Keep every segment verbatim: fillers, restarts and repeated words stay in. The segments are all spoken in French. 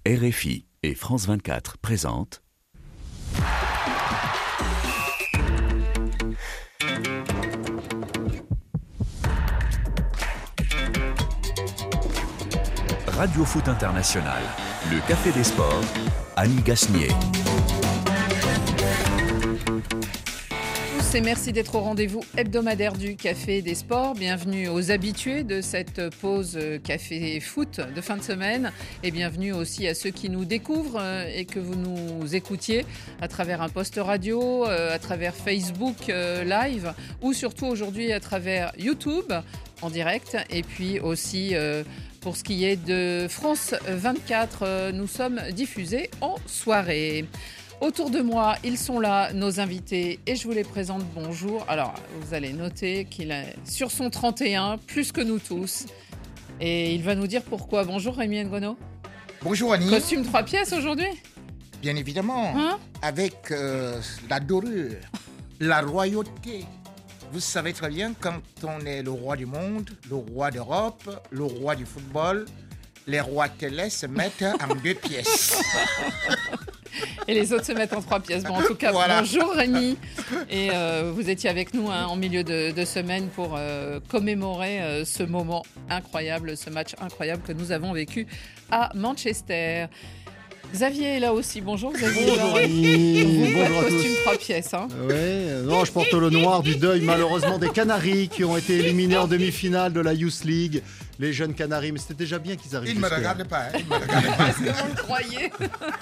R F I et France vingt-quatre présentent Radio Foot International, le Café des Sports, Annie Gasnier. Et merci d'être au rendez-vous hebdomadaire du Café des Sports. Bienvenue aux habitués de cette pause Café Foot de fin de semaine et bienvenue aussi à ceux qui nous découvrent et que vous nous écoutiez à travers un post radio, à travers Facebook Live ou surtout aujourd'hui à travers YouTube en direct et puis aussi pour ce qui est de France vingt-quatre, nous sommes diffusés en soirée. Autour de moi, ils sont là, nos invités, et je vous les présente. Bonjour. Alors, vous allez noter qu'il est sur son trente et un, plus que nous tous. Et il va nous dire pourquoi. Bonjour Rémi Ngono. Bonjour Annie. Costume trois pièces aujourd'hui ? Bien évidemment, hein avec euh, la dorure, la royauté. Vous savez très bien, quand on est le roi du monde, le roi d'Europe, le roi du football, les rois télé se mettent en deux pièces. Et les autres se mettent en trois pièces. Bon, en tout cas, voilà. Bonjour Rémi. Et euh, vous étiez avec nous hein, en milieu de, de semaine pour euh, commémorer euh, ce moment incroyable, ce match incroyable que nous avons vécu à Manchester. Xavier est là aussi. Bonjour Xavier. Bonjour Annie. Vous, bonjour à costume trois pièces. Hein. Ouais, non, je porte le noir du deuil malheureusement des Canaries qui ont été éliminés en demi-finale de la Youth League. Les jeunes Canaries, mais c'était déjà bien qu'ils arrivent. Ils ne me regardent pas. Hein, ils me regardent pas. Est-ce que vous le croyez?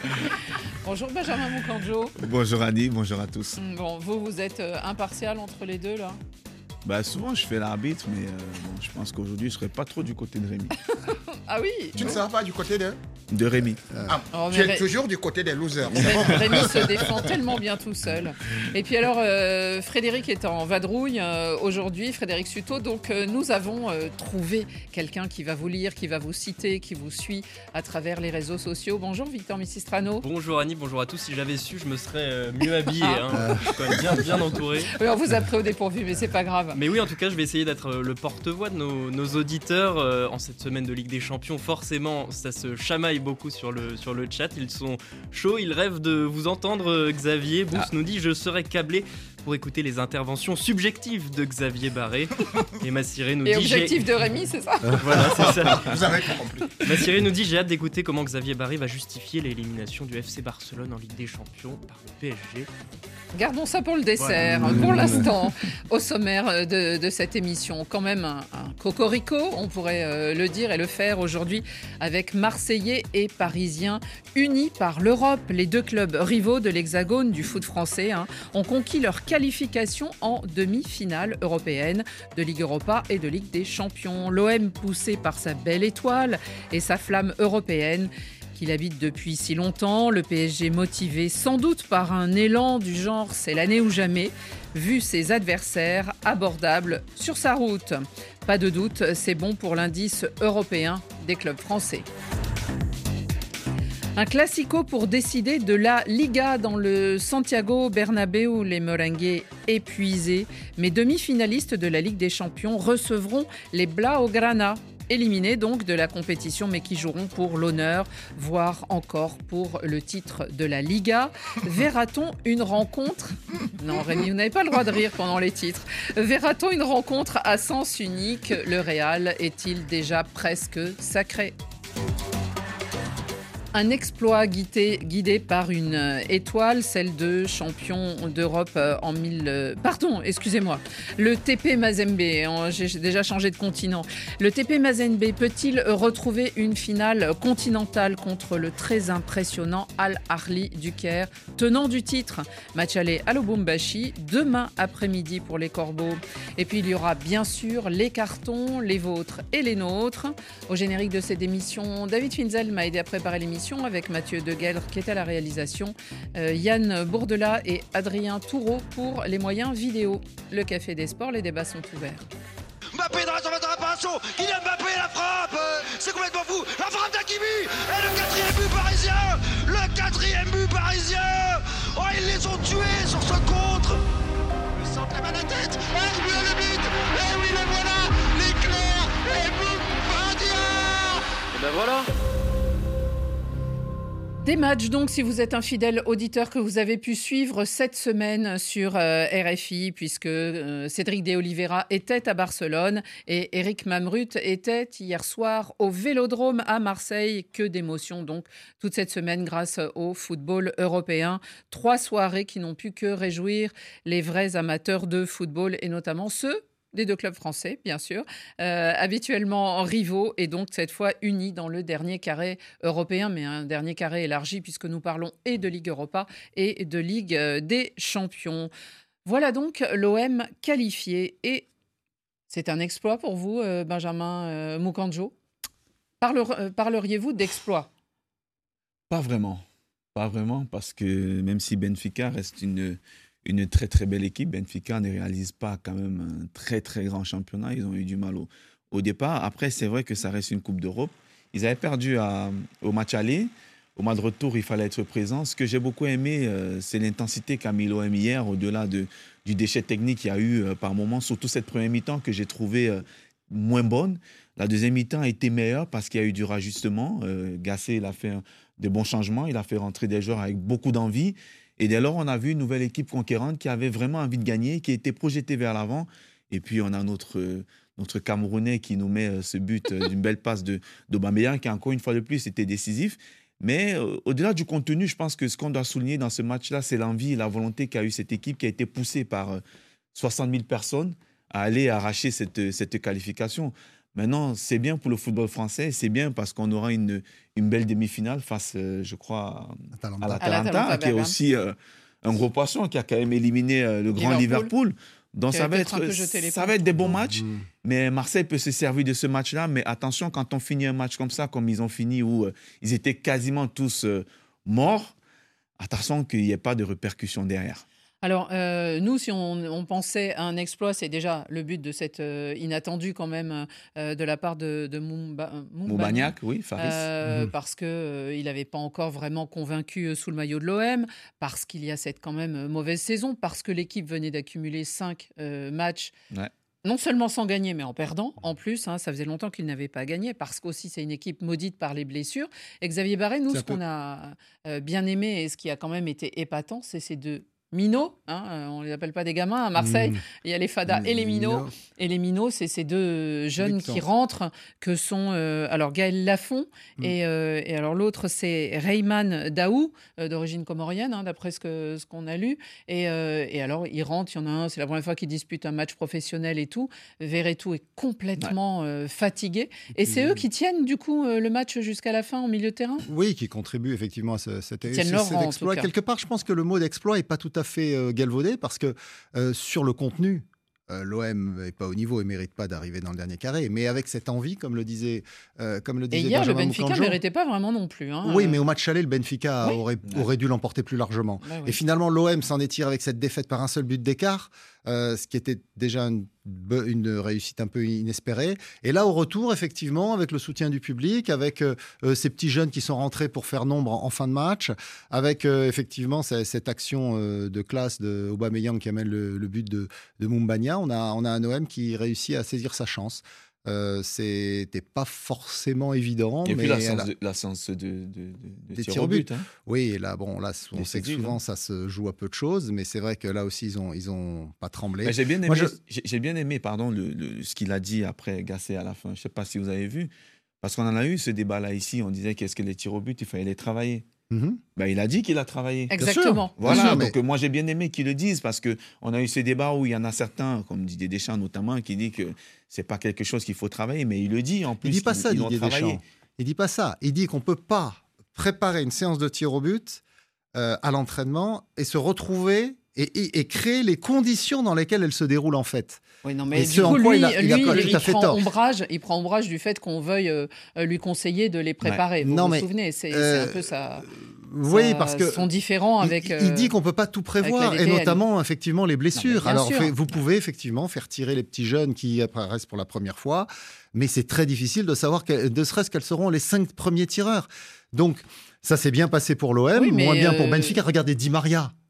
Bonjour Benjamin Moncanjo. Bonjour Annie, bonjour à tous. Bon, vous, vous êtes euh, impartial entre les deux là? Bah souvent je fais l'arbitre, mais euh, bon, je pense qu'aujourd'hui je serai pas trop du côté de Rémi. Ah oui. Tu ne seras pas du côté de De Rémi. Ah, oh, tu es Ré... toujours du côté des losers. Ré... Rémi se défend tellement bien tout seul. Et puis alors euh, Frédéric est en vadrouille euh, aujourd'hui, Frédéric Suto. Donc euh, nous avons euh, trouvé quelqu'un qui va vous lire, qui va vous citer, qui vous suit à travers les réseaux sociaux. Bonjour Victor Missistrano. Bonjour Annie, bonjour à tous. Si j'avais su, je me serais euh, mieux habillé. Hein. Je suis quand même bien, bien entouré. Oui, on vous a pris au dépourvu, mais c'est pas grave. Mais oui, en tout cas, je vais essayer d'être le porte-voix de nos, nos auditeurs euh, en cette semaine de Ligue des Champions. Forcément, ça se chamaille beaucoup sur le, sur le chat. Ils sont chauds, ils rêvent de vous entendre. Xavier Bous ah. nous dit « Je serai câblé pour écouter les interventions subjectives de Xavier Barré. » Et Massiré nous Et dit... Et objectif de Rémi, c'est ça? Voilà, c'est ça. Vous avez compris. Massiré nous dit « J'ai hâte d'écouter comment Xavier Barré va justifier l'élimination du F C Barcelone en Ligue des Champions par le P S G. » Gardons ça pour le dessert. Voilà. Pour l'instant, au sommaire de, de cette émission, quand même un, un cocorico, on pourrait euh, le dire et le faire aujourd'hui avec Marseillais et Parisiens unis par l'Europe. Les deux clubs rivaux de l'Hexagone du foot français hein, ont conquis leur qualification en demi-finale européenne de Ligue Europa et de Ligue des Champions. L'O M poussé par sa belle étoile et sa flamme européenne qu'il habite depuis si longtemps, le P S G motivé sans doute par un élan du genre « c'est l'année ou jamais », vu ses adversaires abordables sur sa route. Pas de doute, c'est bon pour l'indice européen des clubs français. Un classico pour décider de la Liga dans le Santiago Bernabéu. Les Merengues épuisés, mais demi-finalistes de la Ligue des Champions recevront les Blaugrana. Éliminés donc de la compétition, mais qui joueront pour l'honneur, voire encore pour le titre de la Liga. Verra-t-on une rencontre... Non, Rémi, vous n'avez pas le droit de rire pendant les titres. Verra-t-on une rencontre à sens unique? Le Real est-il déjà presque sacré? Un exploit guidé, guidé par une étoile, celle de champion d'Europe en mille... Pardon, excusez-moi. Le T P Mazembe, j'ai déjà changé de continent. Le T P Mazembe peut-il retrouver une finale continentale contre le très impressionnant Al Ahly du Caire, tenant du titre? Match aller à Lubumbashi, demain après-midi pour les Corbeaux. Et puis il y aura bien sûr les cartons, les vôtres et les nôtres. Au générique de cette émission, David Finzel m'a aidé à préparer l'émission avec Mathieu Degueldre qui est à la réalisation, euh, Yann Bourdela et Adrien Toureau pour les moyens vidéo. Le Café des Sports, les débats sont ouverts. Mbappé dans la surface de réparation, Kylian Mbappé la frappe, c'est complètement fou, la frappe d'Hakimi, et le quatrième but parisien, le quatrième but parisien, oh ils les ont tués sur ce contre. Le centre la main de tête, et oui le but, et oui le voilà, l'éclair, et boum, Vardia. Et ben voilà. Des matchs donc, si vous êtes un fidèle auditeur que vous avez pu suivre cette semaine sur euh, R F I, puisque euh, Cédric de Oliveira était à Barcelone et Eric Mamrut était hier soir au Vélodrome à Marseille. Que d'émotions donc toute cette semaine grâce au football européen. Trois soirées qui n'ont pu que réjouir les vrais amateurs de football et notamment ceux des deux clubs français, bien sûr, euh, habituellement rivaux et donc cette fois unis dans le dernier carré européen, mais un dernier carré élargi puisque nous parlons et de Ligue Europa et de Ligue des Champions. Voilà donc l'O M qualifié et c'est un exploit pour vous, euh, Benjamin euh, Moukandjo. Parle- euh, parleriez-vous d'exploit ? Pas vraiment. Pas vraiment, parce que même si Benfica reste une, une très très belle équipe, Benfica ne réalise pas quand même un très très grand championnat. Ils ont eu du mal au, au départ. Après, c'est vrai que ça reste une Coupe d'Europe. Ils avaient perdu à, au match aller. Au match de retour, il fallait être présent. Ce que j'ai beaucoup aimé, euh, c'est l'intensité qu'a mis l'O M hier, au-delà de, du déchet technique qu'il y a eu euh, par moments, surtout cette première mi-temps que j'ai trouvée euh, moins bonne. La deuxième mi-temps a été meilleure parce qu'il y a eu du rajustement. Euh, Gasset, il a fait un, de bons changements. Il a fait rentrer des joueurs avec beaucoup d'envie. Et dès lors, on a vu une nouvelle équipe conquérante qui avait vraiment envie de gagner, qui était projetée vers l'avant. Et puis, on a notre, euh, notre Camerounais qui nous met euh, ce but euh, d'une belle passe de, d'Aubameyang, qui, encore une fois de plus, était décisif. Mais euh, au-delà du contenu, je pense que ce qu'on doit souligner dans ce match-là, c'est l'envie et la volonté qu'a eu cette équipe qui a été poussée par euh, soixante mille personnes à aller arracher cette, cette qualification. Maintenant, c'est bien pour le football français, c'est bien parce qu'on aura une, une belle demi-finale face, euh, je crois, Atalanta. à l'Atalanta, Atalanta, qui est Bergame. aussi euh, un gros poisson, qui a quand même éliminé euh, le grand Liverpool. Liverpool. Donc Qui a ça va, peut-être un être, peu jeté les ça ponts. va être des bons matchs, Mmh. mais Marseille peut se servir de ce match-là. Mais attention, quand on finit un match comme ça, comme ils ont fini, où euh, ils étaient quasiment tous euh, morts, attention qu'il n'y ait pas de répercussions derrière. Alors, euh, nous, si on, on pensait à un exploit, c'est déjà le but de cette euh, inattendue quand même euh, de la part de, de Moumba, Moumbagna, Moubagnac, oui, Faris. euh, Mhm. parce qu'il euh, n'avait pas encore vraiment convaincu euh, sous le maillot de l'O M, parce qu'il y a cette quand même euh, mauvaise saison, parce que l'équipe venait d'accumuler cinq euh, matchs. Ouais. Non seulement sans gagner, mais en perdant. En plus, hein, ça faisait longtemps qu'il n'avait pas gagné, parce qu'aussi c'est une équipe maudite par les blessures. Et Xavier Barré, nous, C'est ce un peu- qu'on a euh, bien aimé et ce qui a quand même été épatant, c'est ces deux minots. Hein, euh, on ne les appelle pas des gamins à Marseille. Mmh. Il y a les Fada et les minots. Et les minots, c'est ces deux jeunes Excellent. qui rentrent, que sont euh, alors Gaël Lafont Mm. et, euh, et alors l'autre c'est Reyman Daou, euh, d'origine comorienne, hein, d'après ce que ce qu'on a lu. Et, euh, et alors ils rentrent, il y en a un, c'est la première fois qu'il dispute un match professionnel et tout. Verretou est complètement euh, fatigué. Et c'est eux qui tiennent du coup euh, le match jusqu'à la fin au milieu de terrain. Oui, qui contribue effectivement à ce, cet, Ils tiennent ce- leur cet rang, en exploit. tout cas. Quelque part, je pense que le mot d'exploit n'est pas tout à fait euh, galvaudé parce que euh, sur le contenu, euh, l'O M n'est pas au niveau et ne mérite pas d'arriver dans le dernier carré. Mais avec cette envie, comme le disait, euh, comme le Et disait hier, le Benjamin Benfica ne Moukandjo, méritait pas vraiment non plus. Hein, oui, euh, mais au match aller, le Benfica Oui. aurait, aurait dû l'emporter plus largement. bah oui. Et finalement, l'O M s'en est tiré avec cette défaite par un seul but d'écart, euh, ce qui était déjà une, be- une réussite un peu inespérée. Et là, au retour, effectivement, avec le soutien du public, avec euh, euh, ces petits jeunes qui sont rentrés pour faire nombre en, en fin de match, avec euh, effectivement ce- cette action euh, de classe de Aubameyang qui amène le, le but de, de Moumbagna, on a, on a un O M qui réussit à saisir sa chance. Euh, c'était pas forcément évident, Et mais puis la elle séance a- de, la séance de, de, de, de Des tir tirs au au but. but. hein. oui, et là, bon, là, on sait que Décisif, souvent hein. ça se joue à peu de choses, mais c'est vrai que là aussi, ils ont, ils ont pas tremblé. Mais j'ai bien aimé, Moi, je- j'ai, j'ai bien aimé pardon, le, le- ce qu'il a dit après Gasset à la fin. Je ne sais pas si vous avez vu, parce qu'on en a eu ce débat-là ici. On disait qu'est-ce que les tirs au but, il fallait les travailler. Mhm. Ben, il a dit qu'il a travaillé. Exactement. Voilà, sûr, mais- donc euh, moi j'ai bien aimé qu'ils le disent parce qu'on a eu ce débat où il y en a certains, comme Didier Deschamps notamment, qui dit que c'est pas quelque chose qu'il faut travailler, mais il le dit en plus. Il dit pas qu'ils- ça, ils l'ont Didier travaillé. Deschamps. Il dit pas ça. Il dit qu'on peut pas préparer une séance de tir au but euh, à l'entraînement et se retrouver et, et- et créer les conditions dans lesquelles elle se déroule en fait. Oui, non, mais Et du ce en coup, quoi lui, il a- il a lui, pas il tout à fait prend tort. ombrage, il prend ombrage du fait qu'on veuille euh, euh, lui conseiller de les préparer. Vous Non, vous mais, souvenez, c'est euh, c'est un peu ça. Oui, ça- parce que sont différents il- avec. il, euh, dit qu'on peut pas tout prévoir, la et D T N. notamment effectivement les blessures. bien Alors sûr. fait- vous pouvez effectivement faire tirer les petits jeunes qui apparaissent pour la première fois, mais c'est très difficile de savoir, quel- ne serait-ce quels seront les cinq premiers tireurs. Donc ça s'est bien passé pour l'O M, Oui, mais, moins bien pour euh, Benfica. Regardez Di Maria. On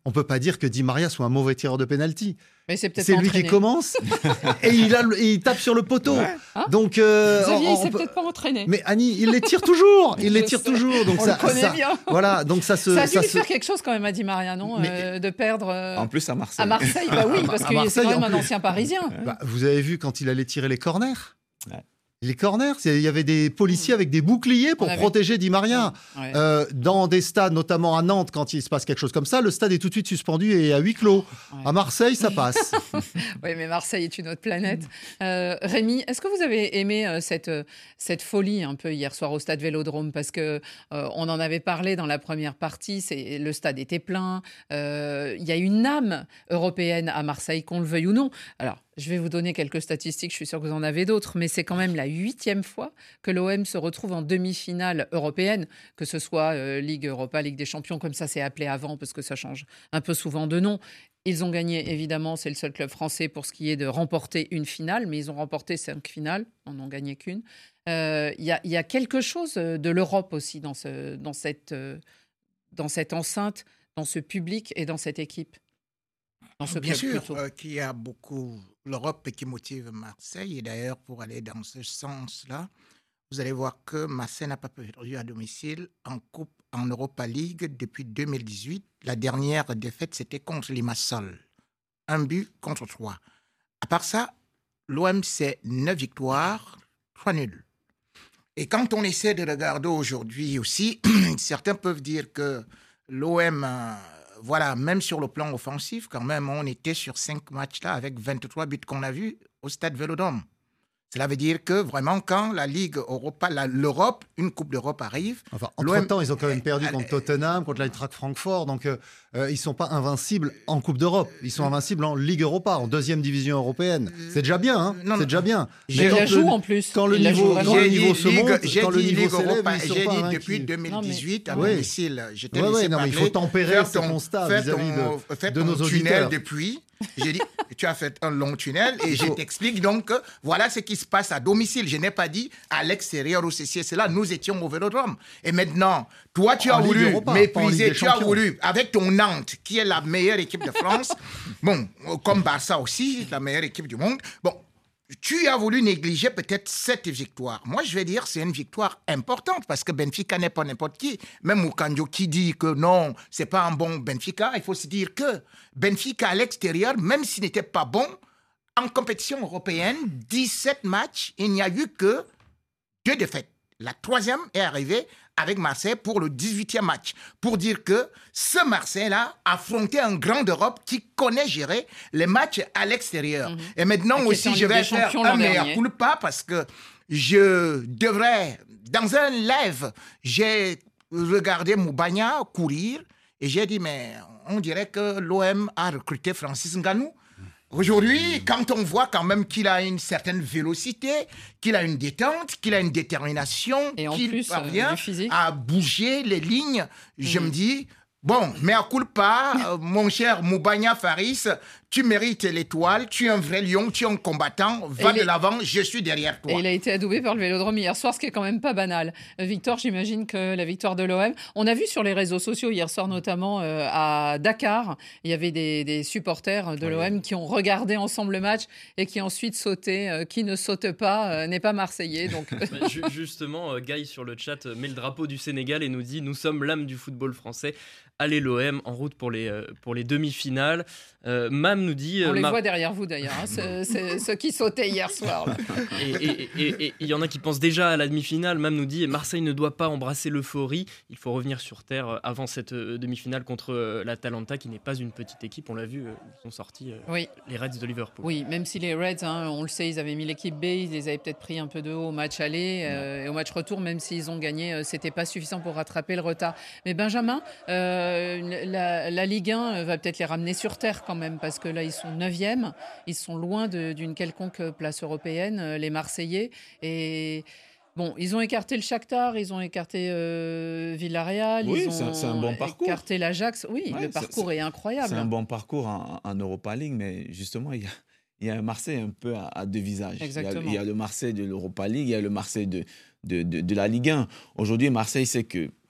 on peut pas dire que Di Maria soit un mauvais tireur de penalty. Mais c'est peut-être C'est lui entraîné. qui commence et il, a, et il tape sur le poteau. Ouais. Hein Donc, euh, Xavier, on- il on s'est peut- peut-être pas entraîné. Mais Annie, il les tire toujours. Il les Je tire sais. toujours. Donc On ça, le connaît ça- bien. Voilà. Donc ça se. Ça a dû ça lui se- faire quelque chose quand même à Di Maria, non Mais- euh, de perdre euh, En plus, à Marseille. à Marseille. Bah oui, parce À que c'est Marseille, quand même en un plus. ancien Parisien. Bah, vous avez vu quand il allait tirer les corners. Ouais. Les corners, c'est- il y avait des policiers avec des boucliers pour On avait- protéger Di Maria. Ouais. Euh, dans des stades, notamment à Nantes, quand il se passe quelque chose comme ça, le stade est tout de suite suspendu et à huis clos. Ouais. À Marseille, ça passe. Oui, mais Marseille est une autre planète. Euh, Rémi, est-ce que vous avez aimé euh, cette, euh, cette folie un peu hier soir au stade Vélodrome? Parce que euh, on en avait parlé dans la première partie, c'est, le stade était plein. Euh, Il y a une âme européenne à Marseille, qu'on le veuille ou non. Alors, je vais vous donner quelques statistiques, je suis sûre que vous en avez d'autres, mais c'est quand même la huitième fois que l'O M se retrouve en demi-finale européenne, que ce soit euh, Ligue Europa, Ligue des Champions, comme ça c'est appelé avant, parce que ça change un peu souvent de nom. Ils ont gagné, évidemment, c'est le seul club français pour ce qui est de remporter une finale, mais ils ont remporté cinq finales, on n'en gagnait qu'une. Euh, Il y, a, il y a quelque chose de l'Europe aussi dans, ce, dans, cette, euh, dans cette enceinte, dans ce public et dans cette équipe. Dans ce Bien club, sûr plutôt. euh, qu'il y a beaucoup l'Europe qui motive Marseille. Et d'ailleurs, pour aller dans ce sens-là, vous allez voir que Marseille n'a pas perdu à domicile en Coupe en Europa League depuis deux mille dix-huit. La dernière défaite, c'était contre Limassol. Un but contre trois. À part ça, l'O M, c'est neuf victoires, trois nuls. Et quand on essaie de regarder aujourd'hui aussi, certains peuvent dire que l'O M, euh, voilà, même sur le plan offensif, quand même, on était sur cinq matchs là avec vingt-trois buts qu'on a vus au stade Vélodrome. Cela veut dire que vraiment, quand la Ligue Europa, la- l'Europe, une Coupe d'Europe arrive, Enfin, l'O M entre-temps, ils ont quand même perdu contre Tottenham, contre l'Eintracht Francfort. Donc, euh, euh, ils ne sont pas invincibles en Coupe d'Europe. Ils sont invincibles en Ligue Europa, en deuxième division européenne. C'est déjà bien, hein. Non, non. C'est déjà bien. J'ai- Il quand la le- joue en plus. quand le Il la joue niveau- vraiment. quand le J'ai dit niveau se Ligue- monte, j'ai quand le dit niveau Ligue s'élève, Europa, ils sont j'ai pas dit invaincus. depuis deux mille dix-huit à Oui. domicile. Je t'ai Ouais, laissé ouais, non, mais il parler. faut tempérer Faire ce ton- constat faire vis-à-vis ton- de- faire de ton nos tunnel auditeurs. depuis. J'ai dit, tu as fait un long tunnel et je faut- t'explique donc que voilà ce qui se passe à domicile. Je n'ai pas dit à l'extérieur ou ceci et cela. Nous étions au Vélodrome. Et maintenant, toi, tu En as Ligue voulu Europa, pas en Ligue mépriser, des tu as Champions. voulu, avec ton Nantes, qui est la meilleure équipe de France, bon, comme Barça aussi, la meilleure équipe du monde, bon, tu as voulu négliger peut-être cette victoire. Moi, je vais dire c'est une victoire importante parce que Benfica n'est pas n'importe qui. Même Moukanjo qui dit que non, c'est pas un bon Benfica, il faut se dire que Benfica à l'extérieur, même s'il n'était pas bon, en compétition européenne, dix-sept matchs, il n'y a eu que deux défaites. La troisième est arrivée avec Marseille pour le dix-huitième match. Pour dire que ce Marseille-là affrontait un grand d'Europe qui connaît gérer les matchs à l'extérieur. Et maintenant Et qui était en aussi, je Ligue vais des faire Champions un l'an meilleur dernier. culpa parce que je devrais, dans un live, j'ai regardé Moubagna courir et j'ai dit, mais on dirait que l'O M a recruté Francis Ngannou. Aujourd'hui, quand on voit quand même qu'il a une certaine vélocité, qu'il a une détente, qu'il a une détermination, Et en qu'il plus, euh, parvient du physique. à bouger les lignes, je me dis, bon, mais à culpa, euh, mon cher Moubagna Faris, tu mérites l'étoile, tu es un vrai lion, tu es un combattant, va Et de les- l'avant, je suis derrière toi. Et il a été adoubé par le Vélodrome hier soir, ce qui est quand même pas banal. Euh, Victor, j'imagine que la victoire de l'O M, on a vu sur les réseaux sociaux hier soir, notamment euh, à Dakar, il y avait des, des supporters de l'O M qui ont regardé ensemble le match et qui ensuite sautaient. Euh, qui ne saute pas euh, n'est pas marseillais. Donc, Bah, ju- justement, euh, Guy sur le chat euh, met le drapeau du Sénégal et nous dit « Nous sommes l'âme du football français. Allez l'O M en route pour les, euh, pour les demi-finales. Euh, » Mam nous dit... on euh, les Mar- voit derrière vous d'ailleurs, hein, ce- ce- ceux qui sautaient hier soir. là. Et et- et- et il y en a qui pensent déjà à la demi-finale. Mam nous dit Marseille ne doit pas embrasser l'euphorie. Il faut revenir sur terre euh, avant cette euh, demi-finale contre euh, l'Atalanta, qui n'est pas une petite équipe. On l'a vu, euh, ils sont sortis euh, Oui. les Reds de Liverpool. Oui, même si les Reds, hein, on le sait, ils avaient mis l'équipe B, ils les avaient peut-être pris un peu de haut au match aller euh, et au match retour, même s'ils ont gagné, euh, c'était pas suffisant pour rattraper le retard. Mais Benjamin, euh, la, la Ligue un va peut-être les ramener sur terre quand même, parce que là, ils sont neuvième, ils sont loin de- d'une quelconque place européenne, euh, les Marseillais. Et bon, ils ont écarté le Shakhtar, ils ont écarté euh, Villarreal, Oui, ils ont c'est un- c'est un bon parcours. écarté l'Ajax. Oui, Ouais, le c'est- parcours est, incroyable. C'est un bon parcours en, en Europa League, mais justement, il y a, il y a un Marseille un peu à, à deux visages. Il y, a, Exactement. il y a le Marseille de l'Europa League, il y a le Marseille de, de, de, de la Ligue un. Aujourd'hui, Marseille sait que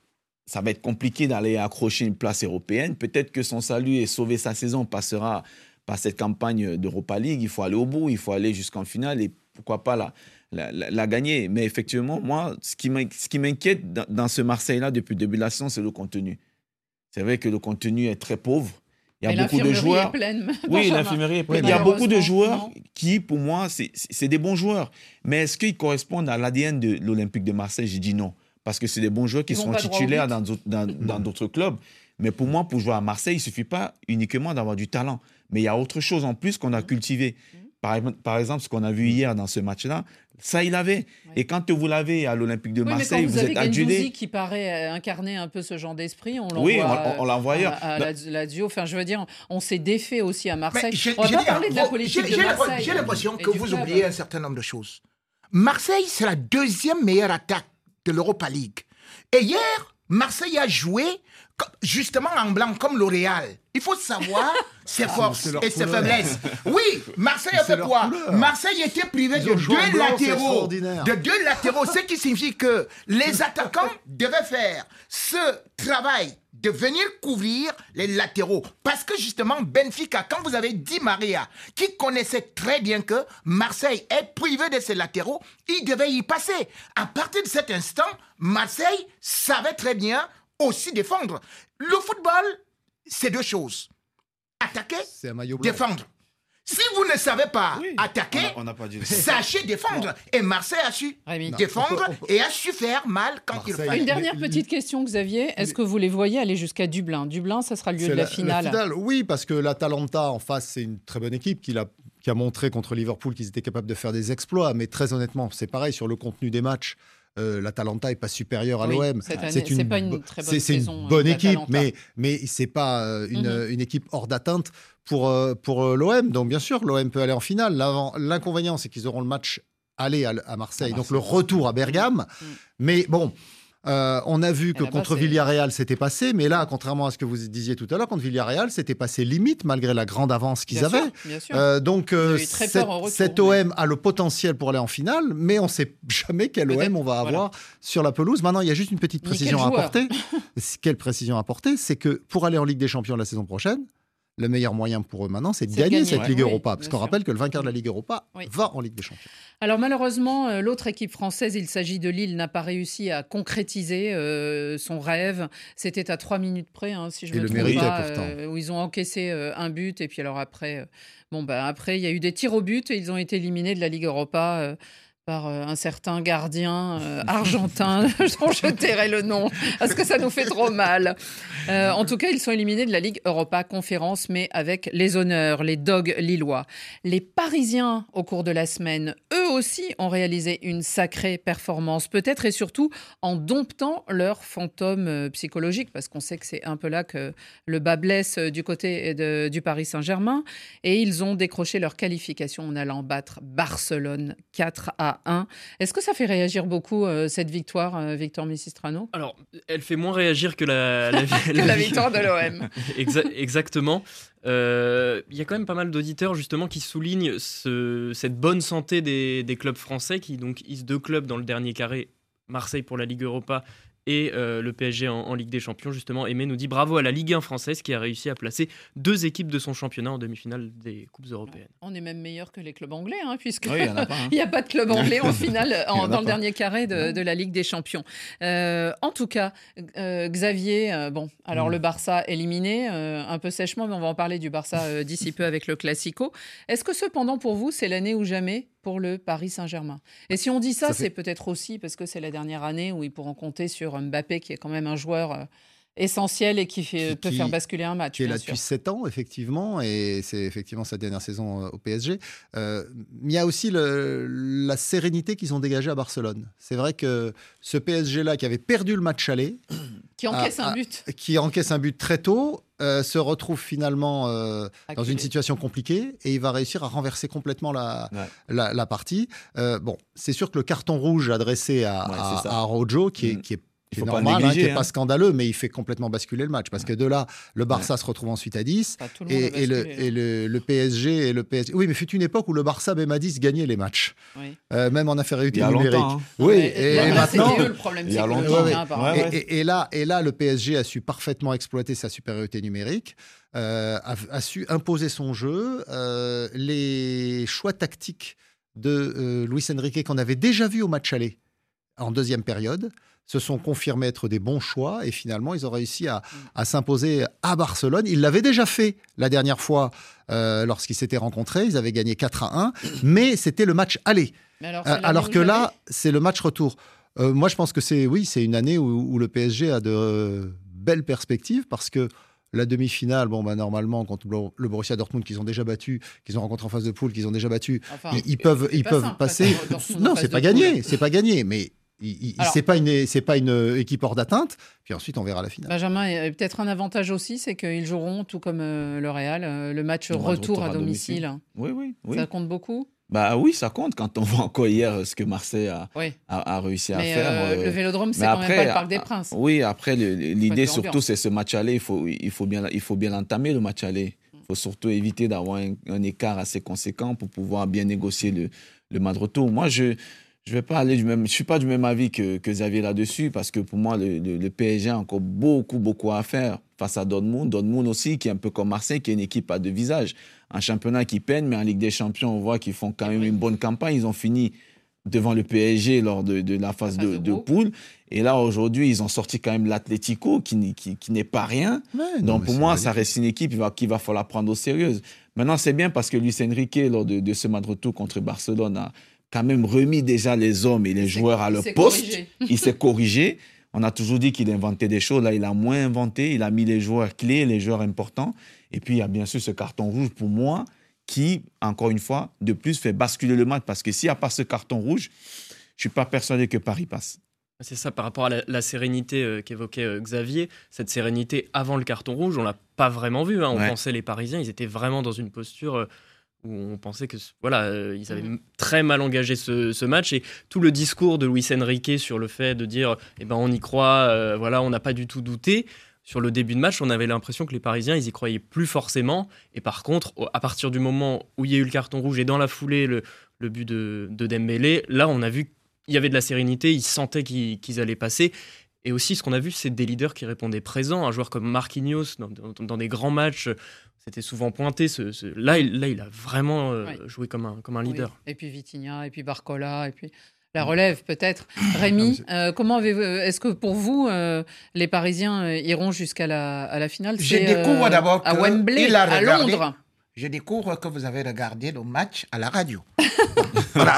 ça va être compliqué d'aller accrocher une place européenne. Peut-être que son salut et sauver sa saison passera par cette campagne d'Europa League. Il faut aller au bout, il faut aller jusqu'en finale et pourquoi pas la, la, la, la gagner. Mais effectivement, moi, ce qui m'inquiète dans, dans ce Marseille-là depuis le début de la saison, c'est le contenu. C'est vrai que le contenu est très pauvre. Il y a et beaucoup de joueurs. Est pleine, oui, l'infirmerie est pleine. Il y a beaucoup de joueurs non. qui, pour moi, c'est, c'est des bons joueurs. Mais est-ce qu'ils correspondent à l'A D N de l'Olympique de Marseille? J'ai dit non. Parce que c'est des bons joueurs qui sont titulaires dans d'autres, dans, dans d'autres clubs. Mais pour moi, pour jouer à Marseille, il ne suffit pas uniquement d'avoir du talent. Mais il y a autre chose en plus qu'on a cultivé. Par, par exemple, ce qu'on a vu hier dans ce match-là, ça, il avait. Ouais. Et quand vous l'avez à l'Olympique de oui, Marseille, vous, vous êtes adulé. Vous avez qui paraît incarner un peu ce genre d'esprit. On l'envoie oui, on, on l'envoie ailleurs. À, à Lazio. Enfin, je veux dire, on s'est défait aussi à Marseille. Je, on va pas dit, parler de la politique j'ai, de Marseille. J'ai l'impression que vous club. oubliez un certain nombre de choses. Marseille, c'est la deuxième meilleure attaque de l'Europa League. Et hier, Marseille a joué justement en blanc, comme L'Oréal. Il faut savoir ses forces ah, et ses faiblesses. Oui, Marseille a fait quoi couleur. Marseille était privé de deux latéraux. De deux latéraux, ce qui signifie que les attaquants devaient faire ce travail de venir couvrir les latéraux. Parce que justement, Benfica, quand vous avez Di Maria, qui connaissait très bien que Marseille est privé de ses latéraux, il devait y passer. À partir de cet instant, Marseille savait très bien aussi défendre. Le football, c'est deux choses. Attaquer, défendre. Si vous ne savez pas oui. attaquer, on a, on a pas dit sachez défendre. Non. Et Marseille a su Rémi. défendre non. et a su faire mal quand Marseille. il fallait. Une dernière petite question, Xavier. Est-ce que vous les voyez aller jusqu'à Dublin? Dublin, ça sera le lieu c'est de la, la finale. La finale. Oui, parce que l'Atalanta en face, c'est une très bonne équipe qui, a, qui a montré contre Liverpool qu'ils étaient capables de faire des exploits. Mais très honnêtement, c'est pareil sur le contenu des matchs. Euh, L'Atalanta n'est pas supérieure à oui, l'O M. C'est une, pas une très bonne, c'est, c'est saison, une bonne équipe, mais, mais ce n'est pas euh, une, mm-hmm. une équipe hors d'atteinte pour, euh, pour euh, l'O M. Donc, bien sûr, l'O M peut aller en finale. L'avant, l'inconvénient, c'est qu'ils auront le match aller à, à, Marseille, à Marseille, donc le retour à Bergame. Mm. Mais bon, euh, on a vu que contre c'est... Villarreal, c'était passé. Mais là, contrairement à ce que vous disiez tout à l'heure, contre Villarreal, c'était passé limite, malgré la grande avance qu'ils bien avaient. Sûr, bien sûr. Euh, donc, euh, cette, retour, cet O M mais... a le potentiel pour aller en finale, mais on ne sait jamais quel Peut-être. O M on va avoir voilà. sur la pelouse. Maintenant, il y a juste une petite précision à apporter. Quelle précision à apporter? C'est que pour aller en Ligue des Champions la saison prochaine, le meilleur moyen pour eux maintenant, c'est de c'est gagner, gagner cette ouais. Ligue oui, Europa. Parce qu'on sûr. rappelle que le vainqueur de la Ligue Europa oui. va en Ligue des Champions. Alors malheureusement, l'autre équipe française, il s'agit de Lille, n'a pas réussi à concrétiser euh, son rêve. C'était à trois minutes près, hein, si je et me le trompe méritait pas, pourtant. Euh, où ils ont encaissé euh, un but. Et puis alors après, euh, bon, bah, après, il y a eu des tirs au but et ils ont été éliminés de la Ligue Europa. Euh, par euh, un certain gardien euh, argentin dont je tairai le nom parce que ça nous fait trop mal. Euh, en tout cas, ils sont éliminés de la Ligue Europa Conférence, mais avec les honneurs, les Dogs lillois. Les Parisiens, au cours de la semaine, eux aussi ont réalisé une sacrée performance, peut-être et surtout en domptant leur fantôme euh, psychologique, parce qu'on sait que c'est un peu là que le bas blesse du côté de, du Paris Saint-Germain. Et ils ont décroché leur qualification en allant battre Barcelone quatre à un. Est-ce que ça fait réagir beaucoup euh, cette victoire, euh, Victor Misistrano? Alors, elle fait moins réagir que la, la, que la, la victoire de l'O M. Exa- exactement. Il euh, y a quand même pas mal d'auditeurs justement qui soulignent ce, cette bonne santé des, des clubs français qui donc hissent deux clubs dans le dernier carré, Marseille pour la Ligue Europa et euh, le P S G en, en Ligue des Champions. Justement, Aimé nous dit bravo à la Ligue un française qui a réussi à placer deux équipes de son championnat en demi-finale des Coupes européennes. On est même meilleur que les clubs anglais, hein, puisqu'il oui, n'y a, hein. a pas de club anglais en finale en, dans le dernier carré de, de la Ligue des Champions. Euh, en tout cas, euh, Xavier, euh, bon, alors mmh. le Barça éliminé, euh, un peu sèchement, mais on va en parler du Barça euh, d'ici peu avec le Classico. Est-ce que cependant, pour vous, c'est l'année ou jamais pour le Paris Saint-Germain? Et si on dit ça, ça c'est fait... peut-être aussi parce que c'est la dernière année où ils pourront compter sur Mbappé, qui est quand même un joueur euh, essentiel et qui, fait, qui peut faire basculer un match. Qui est là depuis sept ans, effectivement, et c'est effectivement sa dernière saison au P S G. Euh, il y a aussi le, la sérénité qu'ils ont dégagée à Barcelone. C'est vrai que ce P S G-là, qui avait perdu le match aller... Qui encaisse a, un but. A, qui encaisse un but très tôt, euh, se retrouve finalement euh, dans une situation compliquée et il va réussir à renverser complètement la, ouais. la, la partie. Euh, bon, c'est sûr que le carton rouge adressé à, ouais, à, à Araujo, qui est, mmh. qui est qui est normal, hein, qui n'est pas scandaleux, mais il fait complètement basculer le match. Parce ouais. que de là, le Barça ouais. se retrouve ensuite à dix. Le et, et, le, et le, le P S G et le P S G. Oui, mais fut une époque où le Barça, même à dix, gagnait les matchs. Oui. Euh, même en infériorité numérique. Hein. Oui, ouais, et, et, et maintenant. C'était eux le problème. Il y a longtemps. Ouais, ouais. Ouais, ouais. Et, et, là, et là, le P S G a su parfaitement exploiter sa supériorité numérique, euh, a, a su imposer son jeu. Euh, les choix tactiques de euh, Luis Enrique qu'on avait déjà vu au match aller en deuxième période se sont confirmés être des bons choix et finalement ils ont réussi à, à s'imposer à Barcelone. Ils l'avaient déjà fait la dernière fois euh, lorsqu'ils s'étaient rencontrés, ils avaient gagné quatre à un, mais c'était le match aller. Alors, euh, alors que là, c'est le match retour. Euh, moi je pense que c'est, oui, c'est une année où, où le P S G a de euh, belles perspectives parce que la demi-finale, bon, bah, normalement, contre le Borussia Dortmund, qu'ils ont déjà battu, qu'ils ont rencontré en phase de poule, qu'ils ont déjà battu, enfin, ils, ils peuvent, ils peuvent simple, passer. Non, c'est pas gagné, c'est pas gagné, mais il, il, c'est pas une, c'est pas une équipe hors d'atteinte. Puis ensuite, on verra la finale. Benjamin, il y a peut-être un avantage aussi, c'est qu'ils joueront tout comme euh, le Real, euh, le match retour, retour à, à domicile. domicile. Oui, oui, oui. Ça compte beaucoup. Bah oui, ça compte quand on voit encore hier ce que Marseille a, oui. a, a réussi mais à faire. Euh, le Vélodrome, c'est quand même pas le Parc des Princes. Oui, après, le, l'idée surtout, c'est ce match aller. Il faut, il faut bien, il faut bien entamer le match aller. Il faut surtout éviter d'avoir un, un écart assez conséquent pour pouvoir bien négocier le, le match retour. Moi, je je vais pas aller du même, je suis pas du même avis que, que Xavier là-dessus parce que pour moi, le, le, le P S G a encore beaucoup, beaucoup à faire face à Dortmund. Dortmund aussi, qui est un peu comme Marseille, qui est une équipe à deux visages. Un championnat qui peine, mais en Ligue des Champions, on voit qu'ils font quand même une bonne campagne. Ils ont fini devant le P S G lors de, de la phase de, de poule. Et là, aujourd'hui, ils ont sorti quand même l'Atlético, qui, qui, qui n'est pas rien. Ouais, Donc, pour moi, ça reste une équipe qu'il va, qu'il va falloir prendre au sérieux. Maintenant, c'est bien parce que Luis Enrique, lors de, de ce match retour contre Barcelone, a quand même remis déjà les hommes et les il joueurs à leur poste. Corrigé. Il s'est corrigé. On a toujours dit qu'il inventait des choses. Là, il a moins inventé. Il a mis les joueurs clés, les joueurs importants. Et puis, il y a bien sûr ce carton rouge pour moi qui, encore une fois, de plus, fait basculer le match. Parce que s'il n'y a pas ce carton rouge, je ne suis pas persuadé que Paris passe. C'est ça, par rapport à la, la sérénité euh, qu'évoquait euh, Xavier. Cette sérénité avant le carton rouge, on ne l'a pas vraiment vue. Hein. On ouais. pensait les Parisiens, ils étaient vraiment dans une posture... Euh, où on pensait que voilà, euh, ils avaient mmh. très mal engagé ce, ce match et tout le discours de Luis Enrique sur le fait de dire eh ben on y croit, euh, voilà, on n'a pas du tout douté. Sur le début de match, on avait l'impression que les Parisiens, ils y croyaient plus forcément. Et par contre, à partir du moment où il y a eu le carton rouge et dans la foulée le, le but de, de Dembélé, là on a vu qu'il y avait de la sérénité, ils sentaient qu'ils, qu'ils allaient passer. Et aussi, ce qu'on a vu, c'est des leaders qui répondaient présents. Un joueur comme Marquinhos, dans, dans, dans des grands matchs, c'était souvent pointé. Ce, ce... Là, il, là, il a vraiment euh, oui. joué comme un, comme un leader. Oui. Et puis Vitinha, et puis Barcola, et puis la relève peut-être. Rémi, euh, comment avez-vous, est-ce que pour vous, euh, les Parisiens euh, iront jusqu'à la, à la finale? Je découvre euh, d'abord à Wembley, à regardé, Londres. Je découvre que vous avez regardé le match à la radio. Voilà.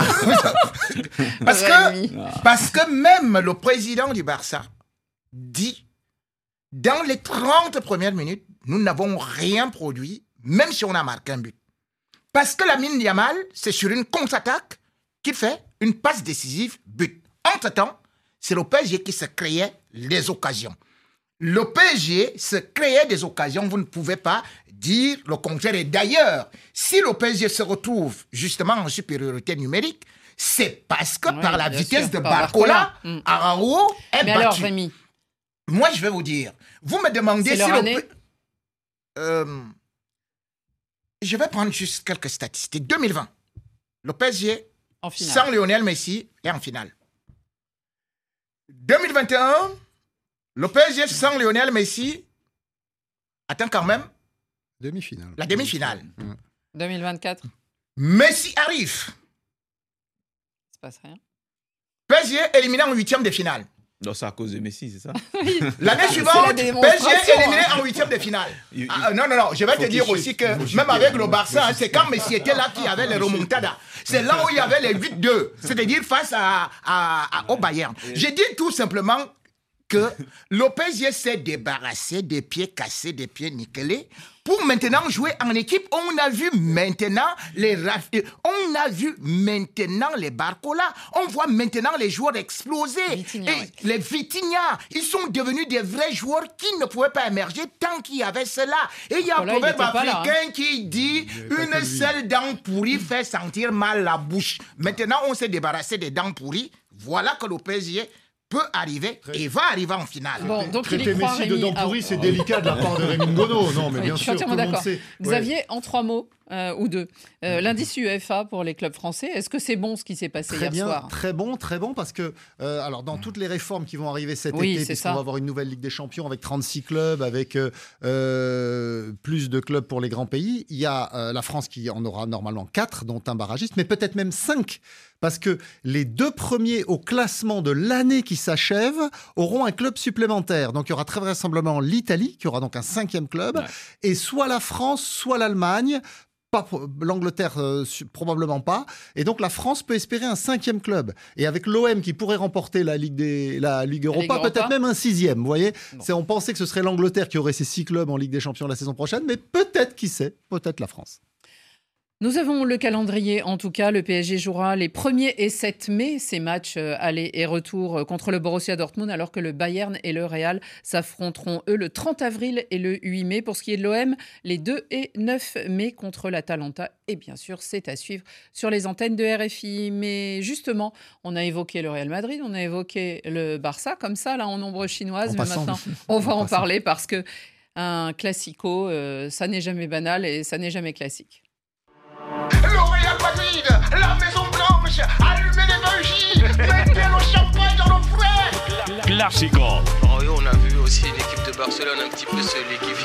parce, que, parce que même le président du Barça dit, dans les trente premières minutes, nous n'avons rien produit, même si on a marqué un but. Parce que Lamine Yamal, c'est sur une contre-attaque qu'il fait une passe décisive, but. Entre-temps, c'est le P S G qui se créait les occasions. Le P S G se créait des occasions, vous ne pouvez pas dire le contraire. Et d'ailleurs, si le P S G se retrouve justement en supériorité numérique, c'est parce que oui, par la vitesse sûr, de Barcola, mmh. Araujo est Mais battu. Alors, Rémi, moi, je vais vous dire, vous me demandez c'est si leur le... année Euh, je vais prendre juste quelques statistiques. deux mille vingt, le P S G, sans Lionel Messi, est en finale. deux mille vingt et un, le P S G sans Lionel Messi atteint quand même demi-finale. La demi-finale. Mmh. deux mille vingt-quatre. Messi arrive. Il se passe rien. P S G éliminé en huitième de finale. Non, c'est à cause de Messi, c'est ça? Oui. L'année suivante, P S G éliminé en huitième de finale. Ah, non, non, non, je vais te dire aussi que même avec le Barça, hein, c'est quand Messi était là qu'il y avait les remontadas. C'est là où il y avait les huit deux, c'est-à-dire face à, à, à, au Bayern. J'ai dit tout simplement que le P S G s'est débarrassé des pieds cassés, des pieds nickelés, pour maintenant jouer en équipe. On a vu maintenant les Raf... on a vu maintenant les Barcola, on voit maintenant les joueurs exploser. Vitinha, et ouais. Les Vitinha, ils sont devenus des vrais joueurs qui ne pouvaient pas émerger tant qu'il y avait cela. Et il y a un proverbe africain là, hein. qui dit une seule dent pourrie fait sentir mal la bouche. Maintenant, on s'est débarrassé des dents pourries. Voilà que le P S G peut arriver et va arriver en finale. Bon, donc il y Traiter croit, Messi de Rémi. dent pourrie, Ah, c'est délicat de la part de Rémi Ngono. Non, mais oui, bien je suis sûr, entièrement tout le monde d'accord. sait. Xavier, Ouais. en trois mots euh, ou deux, euh, l'indice U E F A pour les clubs français, est-ce que c'est bon ce qui s'est passé Très hier bien, soir? très bon, très bon, parce que euh, alors dans toutes les réformes qui vont arriver cet Oui, été, c'est puisqu'on ça. va avoir une nouvelle Ligue des Champions avec trente-six clubs, avec euh, euh, plus de clubs pour les grands pays, il y a euh, la France qui en aura normalement quatre, dont un barragiste, mais peut-être même cinq, parce que les deux premiers au classement de l'année qui s'achève auront un club supplémentaire. Donc il y aura très vraisemblablement l'Italie, qui aura donc un cinquième club, Ouais. et soit la France, soit l'Allemagne. Pas, l'Angleterre, euh, su- probablement pas. Et donc, la France peut espérer un cinquième club. Et avec l'O M qui pourrait remporter la Ligue, des, la Ligue Europa, Ligue Europa. peut-être même un sixième. Vous voyez, Bon. c'est, on pensait que ce serait l'Angleterre qui aurait ses six clubs en Ligue des Champions la saison prochaine, mais peut-être, qui sait, peut-être la France. Nous avons le calendrier, en tout cas. Le P S G jouera les premier et sept mai, ces matchs euh, aller et retour euh, contre le Borussia Dortmund, alors que le Bayern et le Real s'affronteront, eux, le trente avril et le huit mai. Pour ce qui est de l'O M, les deux et neuf mai contre l'Atalanta. Et bien sûr, c'est à suivre sur les antennes de R F I. Mais justement, on a évoqué le Real Madrid, on a évoqué le Barça, comme ça, là, en nombre chinoise. En Mais passant. maintenant, on va En en passant. parler parce que un classico, euh, ça n'est jamais banal et ça n'est jamais classique. Le Real Madrid, la Maison Blanche, allumez les bougies, mettez le champagne dans le frais. Clásico. Oh, oui, on a vu aussi l'équipe de Barcelone un petit peu se liquéfier.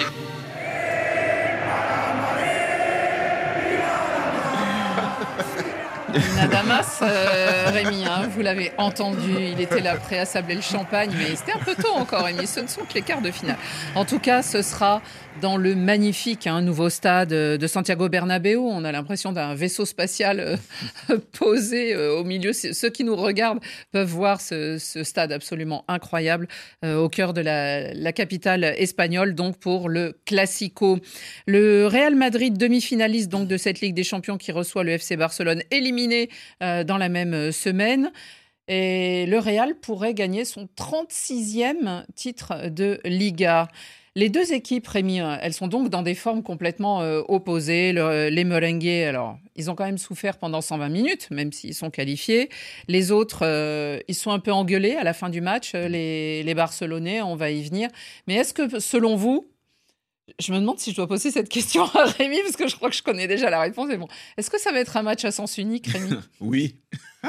Nadamas, euh, Rémi, hein, vous l'avez entendu, il était là prêt à sabler le champagne, mais c'était un peu tôt encore, Rémi, ce ne sont que les quarts de finale. En tout cas, ce sera dans le magnifique hein, nouveau stade de Santiago Bernabéu. On a l'impression d'un vaisseau spatial euh, posé euh, au milieu. Ceux qui nous regardent peuvent voir ce, ce stade absolument incroyable euh, au cœur de la, la capitale espagnole, donc pour le Classico. Le Real Madrid, demi-finaliste donc de cette Ligue des Champions qui reçoit le F C Barcelone, éliminé euh, dans la même semaine. Et le Real pourrait gagner son trente-sixième titre de Liga. Les deux équipes, Rémi, elles sont donc dans des formes complètement euh, opposées. Le, les Merengues, alors, ils ont quand même souffert pendant cent vingt minutes, même s'ils sont qualifiés. Les autres, euh, ils sont un peu engueulés à la fin du match. Les, les Barcelonais, on va y venir. Mais est-ce que, selon vous, je me demande si je dois poser cette question à Rémi, parce que je crois que je connais déjà la réponse. Mais bon, est-ce que ça va être un match à sens unique, Rémi? Oui.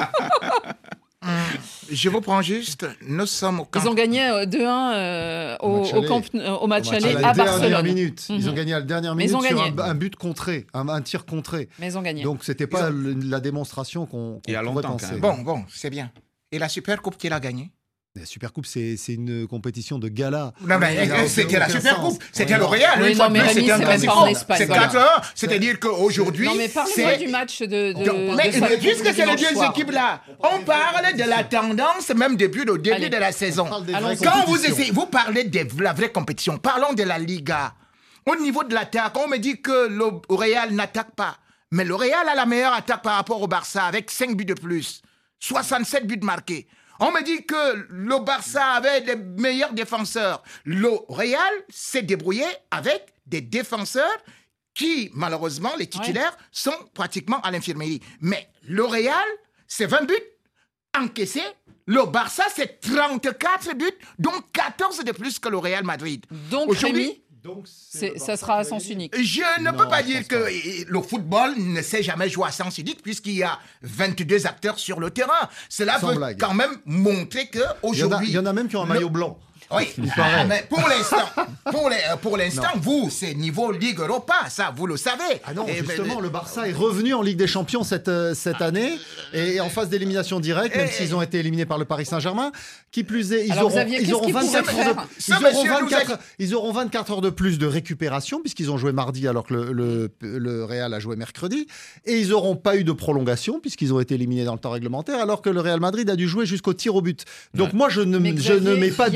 Je vous prends juste, nous sommes au camp. Ils ont gagné euh, deux un euh, au, match au, aller. camp, euh, au match Au match aller à la à dernière Barcelone. minute. Ils Mhm. ont gagné à la dernière Mais ils minute ont sur gagné. un, un but contré, un, un tir contré. Mais ils ont gagné. Donc, c'était pas le- la démonstration qu'on, qu'on Il y a pourrait longtemps, penser. quand même. Bon, bon, c'est bien. Et la Super Coupe, qui l'a gagnée? La Supercoupe, c'est, c'est une compétition de gala. Non, mais Il y a aucun- c'était la aucun Super sens. Coupe, c'était Oui, le non. Real. Oui, une fois non, mais de plus, Rémi, c'était un c'est même pas en classico. Espagne, C'est voilà. quatre à un, c'est-à-dire qu'aujourd'hui, Non, mais parlez-moi c'est... du match de, de, Donc, de mais, samedi, mais puisque c'est les dimanche deux soir. équipes-là, on parle de la tendance même depuis le début Allez. de la saison. On parle des Allons-y. vraies Quand vous, compétitions. essayez, vous parlez de la vraie compétition, parlons de la Liga. Au niveau de l'attaque, on me dit que le Real n'attaque pas. Mais le Real a la meilleure attaque par rapport au Barça, avec cinq buts de plus. soixante-sept buts marqués. On me dit que le Barça avait les meilleurs défenseurs. Le Real s'est débrouillé avec des défenseurs qui, malheureusement, les titulaires, sont pratiquement à l'infirmerie. Mais le Real, c'est vingt buts encaissés. Le Barça, c'est trente-quatre buts, dont quatorze de plus que le Real Madrid. Donc, Aujourd'hui, Rémi, Donc, c'est- ça sera à sens unique. je ne Non, peux pas je dire pense que pas. euh, le football ne sait jamais jouer à sens unique puisqu'il y a vingt-deux acteurs sur le terrain. Cela Sans veut blague. quand même montrer il y, en a, qu'aujourd'hui... il y en a même qui ont un le- maillot blanc. Oui, Il paraît. ah, mais pour l'instant, pour, les- euh, pour l'instant, vous, c'est niveau Ligue Europa, ça, vous le savez. Ah non, Et, justement, mais- le Barça est revenu en Ligue des Champions cette, euh, cette année et en phase d'élimination directe, même Et- s'ils ont été éliminés par le Paris Saint-Germain. Qui plus est, ils Alors, auront, Xavier, ils qu'est-ce auront qu'ils vingt-quatre pourraient heures de, faire ils Ce auront monsieur nous a vingt-quatre, dit- ils auront vingt-quatre heures de plus de récupération puisqu'ils ont joué mardi alors que le, le, le Real a joué mercredi. Et ils n'auront pas eu de prolongation puisqu'ils ont été éliminés dans le temps réglementaire alors que le Real Madrid a dû jouer jusqu'au tir au but. Donc Ouais. moi, je ne, Mais je ne Xavier, mets pas il y a du des tout le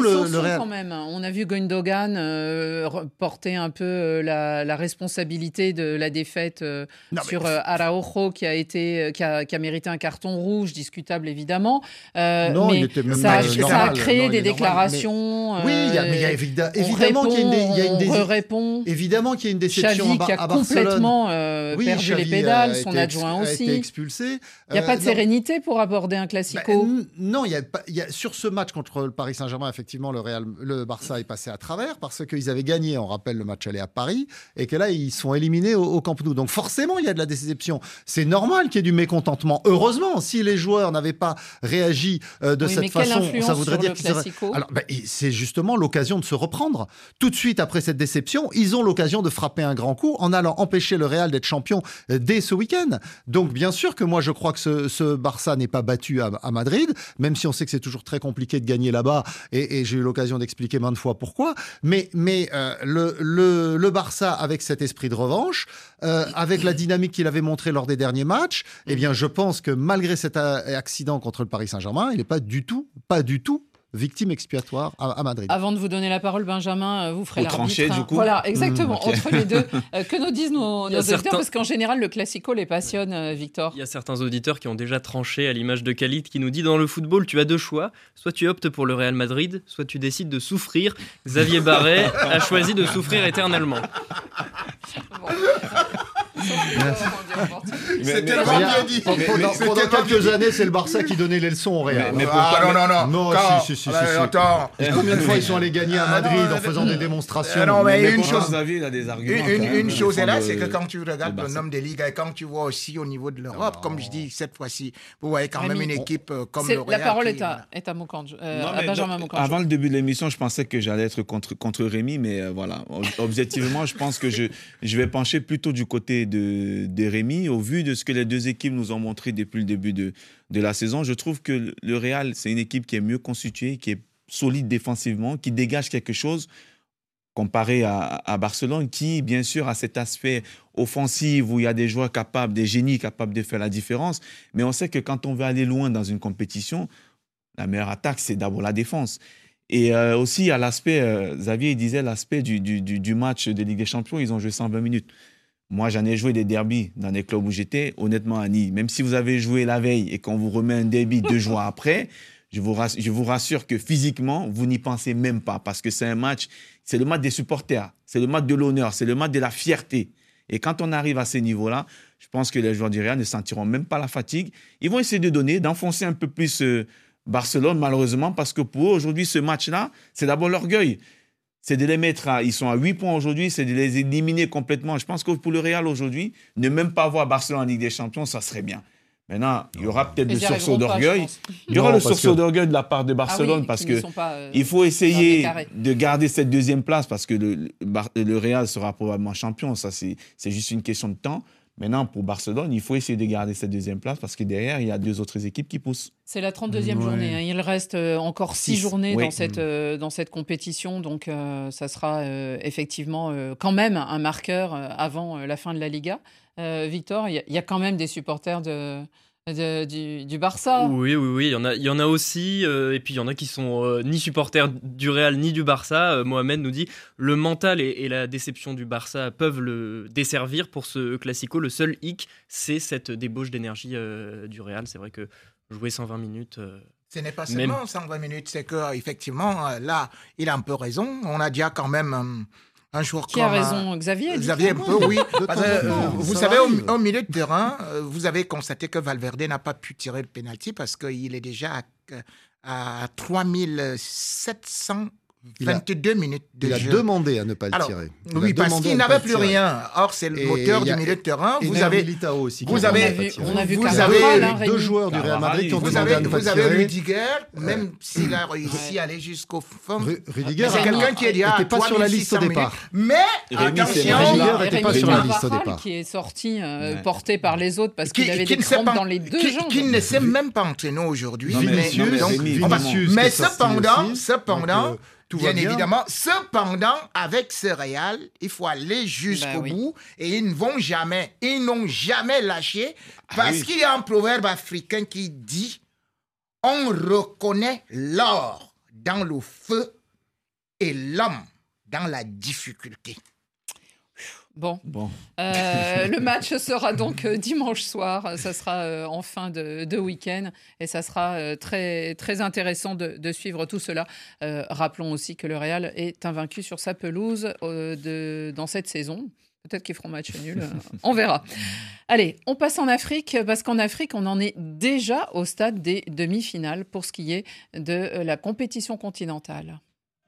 le, Sanson, le Real. quand même. On a vu Gundogan euh, porter un peu euh, la, la responsabilité de la défaite euh, Non, sur mais- euh, Araujo qui a été, qui a, qui a mérité un carton rouge, discutable évidemment. Euh, Non, mais il était même ça, a- euh, ça a normal. créé Non, il des est normal. déclarations. Mais- oui, il y a, mais il y a euh, évida- on évidemment qu'il y a une, dé- il y a une répond, dé- on répond. évidemment qu'il y a une déception Xavi à, Bar- qui a à Barcelone. complètement euh, Oui, perdu Xavi les pédales, a son été adjoint ex- a été aussi. expulsé. Il n'y a Euh, pas de non. sérénité pour aborder un Bah, classico. n- non, il y a pas, il y a, sur ce match contre le Paris Saint-Germain, effectivement, le, Real, le Barça est passé à travers parce qu'ils avaient gagné, on rappelle, le match aller à Paris et que là, ils sont éliminés au, au Camp Nou. Donc forcément, il y a de la déception. C'est normal qu'il y ait du mécontentement. Heureusement, si les joueurs n'avaient pas réagi euh, de Oui, cette mais quelle façon, influence ça voudrait sur dire le qu'ils auraient... classico ? Alors, bah, et c'est justement l'occasion de se reprendre. Tout de suite après cette déception, ils ont l'occasion de frapper un grand coup en allant empêcher le Real d'être champion euh, dès ce week-end. Donc, bien sûr que moi, je crois que ce, ce Barça n'est pas battu à, à Madrid, même si on sait que c'est toujours très compliqué de gagner là-bas, et, et j'ai eu l'occasion d'expliquer maintes fois pourquoi. Mais, mais euh, le, le, le Barça, avec cet esprit de revanche, euh, avec la dynamique qu'il avait montrée lors des derniers matchs, eh bien, je pense que malgré cet a- accident contre le Paris Saint-Germain, il n'est pas du tout, pas du tout victime expiatoire à, à Madrid. Avant de vous donner la parole, Benjamin, euh, vous ferez Au l'arbitre. tranchée, du hein. coup. Voilà, exactement. Mmh, ok. Entre les deux, euh, que nous disent nos, Il y a nos auditeurs, certains- parce qu'en général, le classico les passionne, euh, Victor. Il y a certains auditeurs qui ont déjà tranché à l'image de Khalid qui nous dit dans le football, tu as deux choix. Soit tu optes pour le Real Madrid, soit tu décides de souffrir. Xavier Barret a choisi de souffrir éternellement. Bon. C'est tellement Mais- bien dit. Pendant, pendant- C'est pendant tellement bien quelques dit. années, c'est le Barça qui donnait les leçons au Real. Mais- mais Ah non, non, non. Non, Quand- si, si, si, si, Euh, si. Attends. Et combien de fois ils sont allés gagner à Ah, non, Madrid euh, en faisant des démonstrations euh, non, mais Mais une pourtant, chose- Xavier, il a des arguments. Une, quand une- même, une chose est là, défendre c'est que le- quand tu regardes le le Barça. nombre des ligues et quand tu vois aussi au niveau de l'Europe, comme je dis cette fois-ci, vous voyez quand même Rémi, une on- équipe euh, comme C'est- le la Real. parole qui- est à, est à, Moukandj- euh, Non, à mais Benjamin de- Moukandj. Avant le début de l'émission, je pensais que j'allais être contre, contre Rémi, mais euh, voilà. Ob- Objectivement, je pense que je, je vais pencher plutôt du côté de, de Rémi. Au vu de ce que les deux équipes nous ont montré depuis le début de, de la saison, je trouve que le- le Real, c'est une équipe qui est mieux constituée, qui est solide défensivement, qui dégage quelque chose comparé à, à Barcelone, qui, bien sûr, a cet aspect offensif où il y a des joueurs capables, des génies capables de faire la différence. Mais on sait que quand on veut aller loin dans une compétition, la meilleure attaque, c'est d'abord la défense. Et euh, aussi, il y a l'aspect, euh, Xavier il disait, l'aspect du, du, du, du match de Ligue des Champions, ils ont joué cent vingt minutes. Moi, j'en ai joué des derbies dans les clubs où j'étais. Honnêtement, Annie, même si vous avez joué la veille et qu'on vous remet un derby deux jours après, je vous, rassure, je vous rassure que physiquement, vous n'y pensez même pas parce que c'est un match, c'est le match des supporters, c'est le match de l'honneur, c'est le match de la fierté. Et quand on arrive à ces niveaux-là, je pense que les joueurs du Real ne sentiront même pas la fatigue. Ils vont essayer de donner, d'enfoncer un peu plus euh, Barcelone, malheureusement, parce que pour eux, aujourd'hui, ce match-là, c'est d'abord l'orgueil. C'est de les mettre à... Ils sont à huit points aujourd'hui, c'est de les éliminer complètement. Je pense que pour le Real, aujourd'hui, ne même pas voir Barcelone en Ligue des Champions, ça serait bien. Maintenant, il y aura peut-être Ils le y sursaut arriveront pas, je d'orgueil. pense. Il y aura Non, le parce sursaut que- d'orgueil de la part de Barcelone Ah oui, parce qui ne que sont pas, euh, il faut dans les essayer carrés. de garder cette deuxième place parce que le, le, Bar- le Real sera probablement champion. Ça, c'est, c'est juste une question de temps. Maintenant, pour Barcelone, il faut essayer de garder cette deuxième place parce que derrière, il y a deux autres équipes qui poussent. C'est la trente-deuxième Ouais. journée. hein. Il reste euh, encore six Six, journées oui. dans, cette, euh, dans cette compétition. Donc, euh, ça sera euh, effectivement euh, quand même un marqueur euh, avant euh, la fin de la Liga. Euh, Victor, il y, a- il y a quand même des supporters de, de- du, du Barça. Oui, oui, oui, il y en a, il y en a aussi. euh, et puis il y en a qui sont euh, ni supporters du Real ni du Barça. Euh, Mohamed nous dit le mental et, et la déception du Barça peuvent le desservir pour ce classico. Le seul hic, c'est cette débauche d'énergie euh, du Real. C'est vrai que jouer cent vingt minutes. euh, Ce n'est pas Même- seulement cent vingt minutes, c'est que effectivement, euh, là, il a un peu raison. On a déjà quand même euh, un joueur Qui comme... a euh, raison, Xavier Xavier, un peu, oui. de Parce temps que, en euh, temps, vous ça savez, arrive. au, au milieu de terrain, euh, vous avez constaté que Valverde n'a pas pu tirer le pénalty parce qu'il est déjà à, à trois mille sept cent vingt-deux minutes de Il a jeu. demandé à ne pas le Alors, tirer. Il a oui, parce demandé qu'il à ne n'avait pas plus le tirer. rien. Or, c'est le Et moteur il y a- du milieu de terrain. Et Vous Nair avez, Militao aussi. qui vous a avez- demandé à on a vu, pas tirer. on a vu Vous Carvajal, avez hein, deux Rémi. joueurs du Real Carvajal, Madrid qui ont vous vous demandé à avez, ne pas vous avez tirer. Rudiger, même s'il a réussi à aller jusqu'au fond. Ru- Rudiger Mais c'est a- quelqu'un qui est déjà à était pas sur la liste au trois mille six cents départ. minutes. Mais, Rémi, c'est attention, Rémi. Rudiger était pas Rémi sur la liste au Carvajal départ. qui est sorti, euh, Ouais. porté par les autres parce qui, qu'il avait qui des ne sait crampes pas, dans les deux qui, jambes. qui ne s'est même pas entraîné aujourd'hui. Non, mais- mais, non, mais donc, Rémi, on va- Vinicius mais qui est sorti cependant, aussi. cependant, Donc, euh, tout va bien, bien. évidemment, cependant, avec ce Real, il faut aller jusqu'au Ben oui. bout et ils ne vont jamais, ils n'ont jamais lâché parce oui. qu'il y a un proverbe africain qui dit on reconnaît l'or dans le feu et l'homme dans la difficulté. Bon, Bon. Euh, le match sera donc euh, dimanche soir, ça sera euh, en fin de, de week-end et ça sera euh, très, très intéressant de, de suivre tout cela. Euh, rappelons aussi que le Real est invaincu sur sa pelouse euh, de, dans cette saison. Peut-être qu'ils feront match nul, euh, on verra. Allez, on passe en Afrique parce qu'en Afrique, on en est déjà au stade des demi-finales pour ce qui est de euh, la compétition continentale.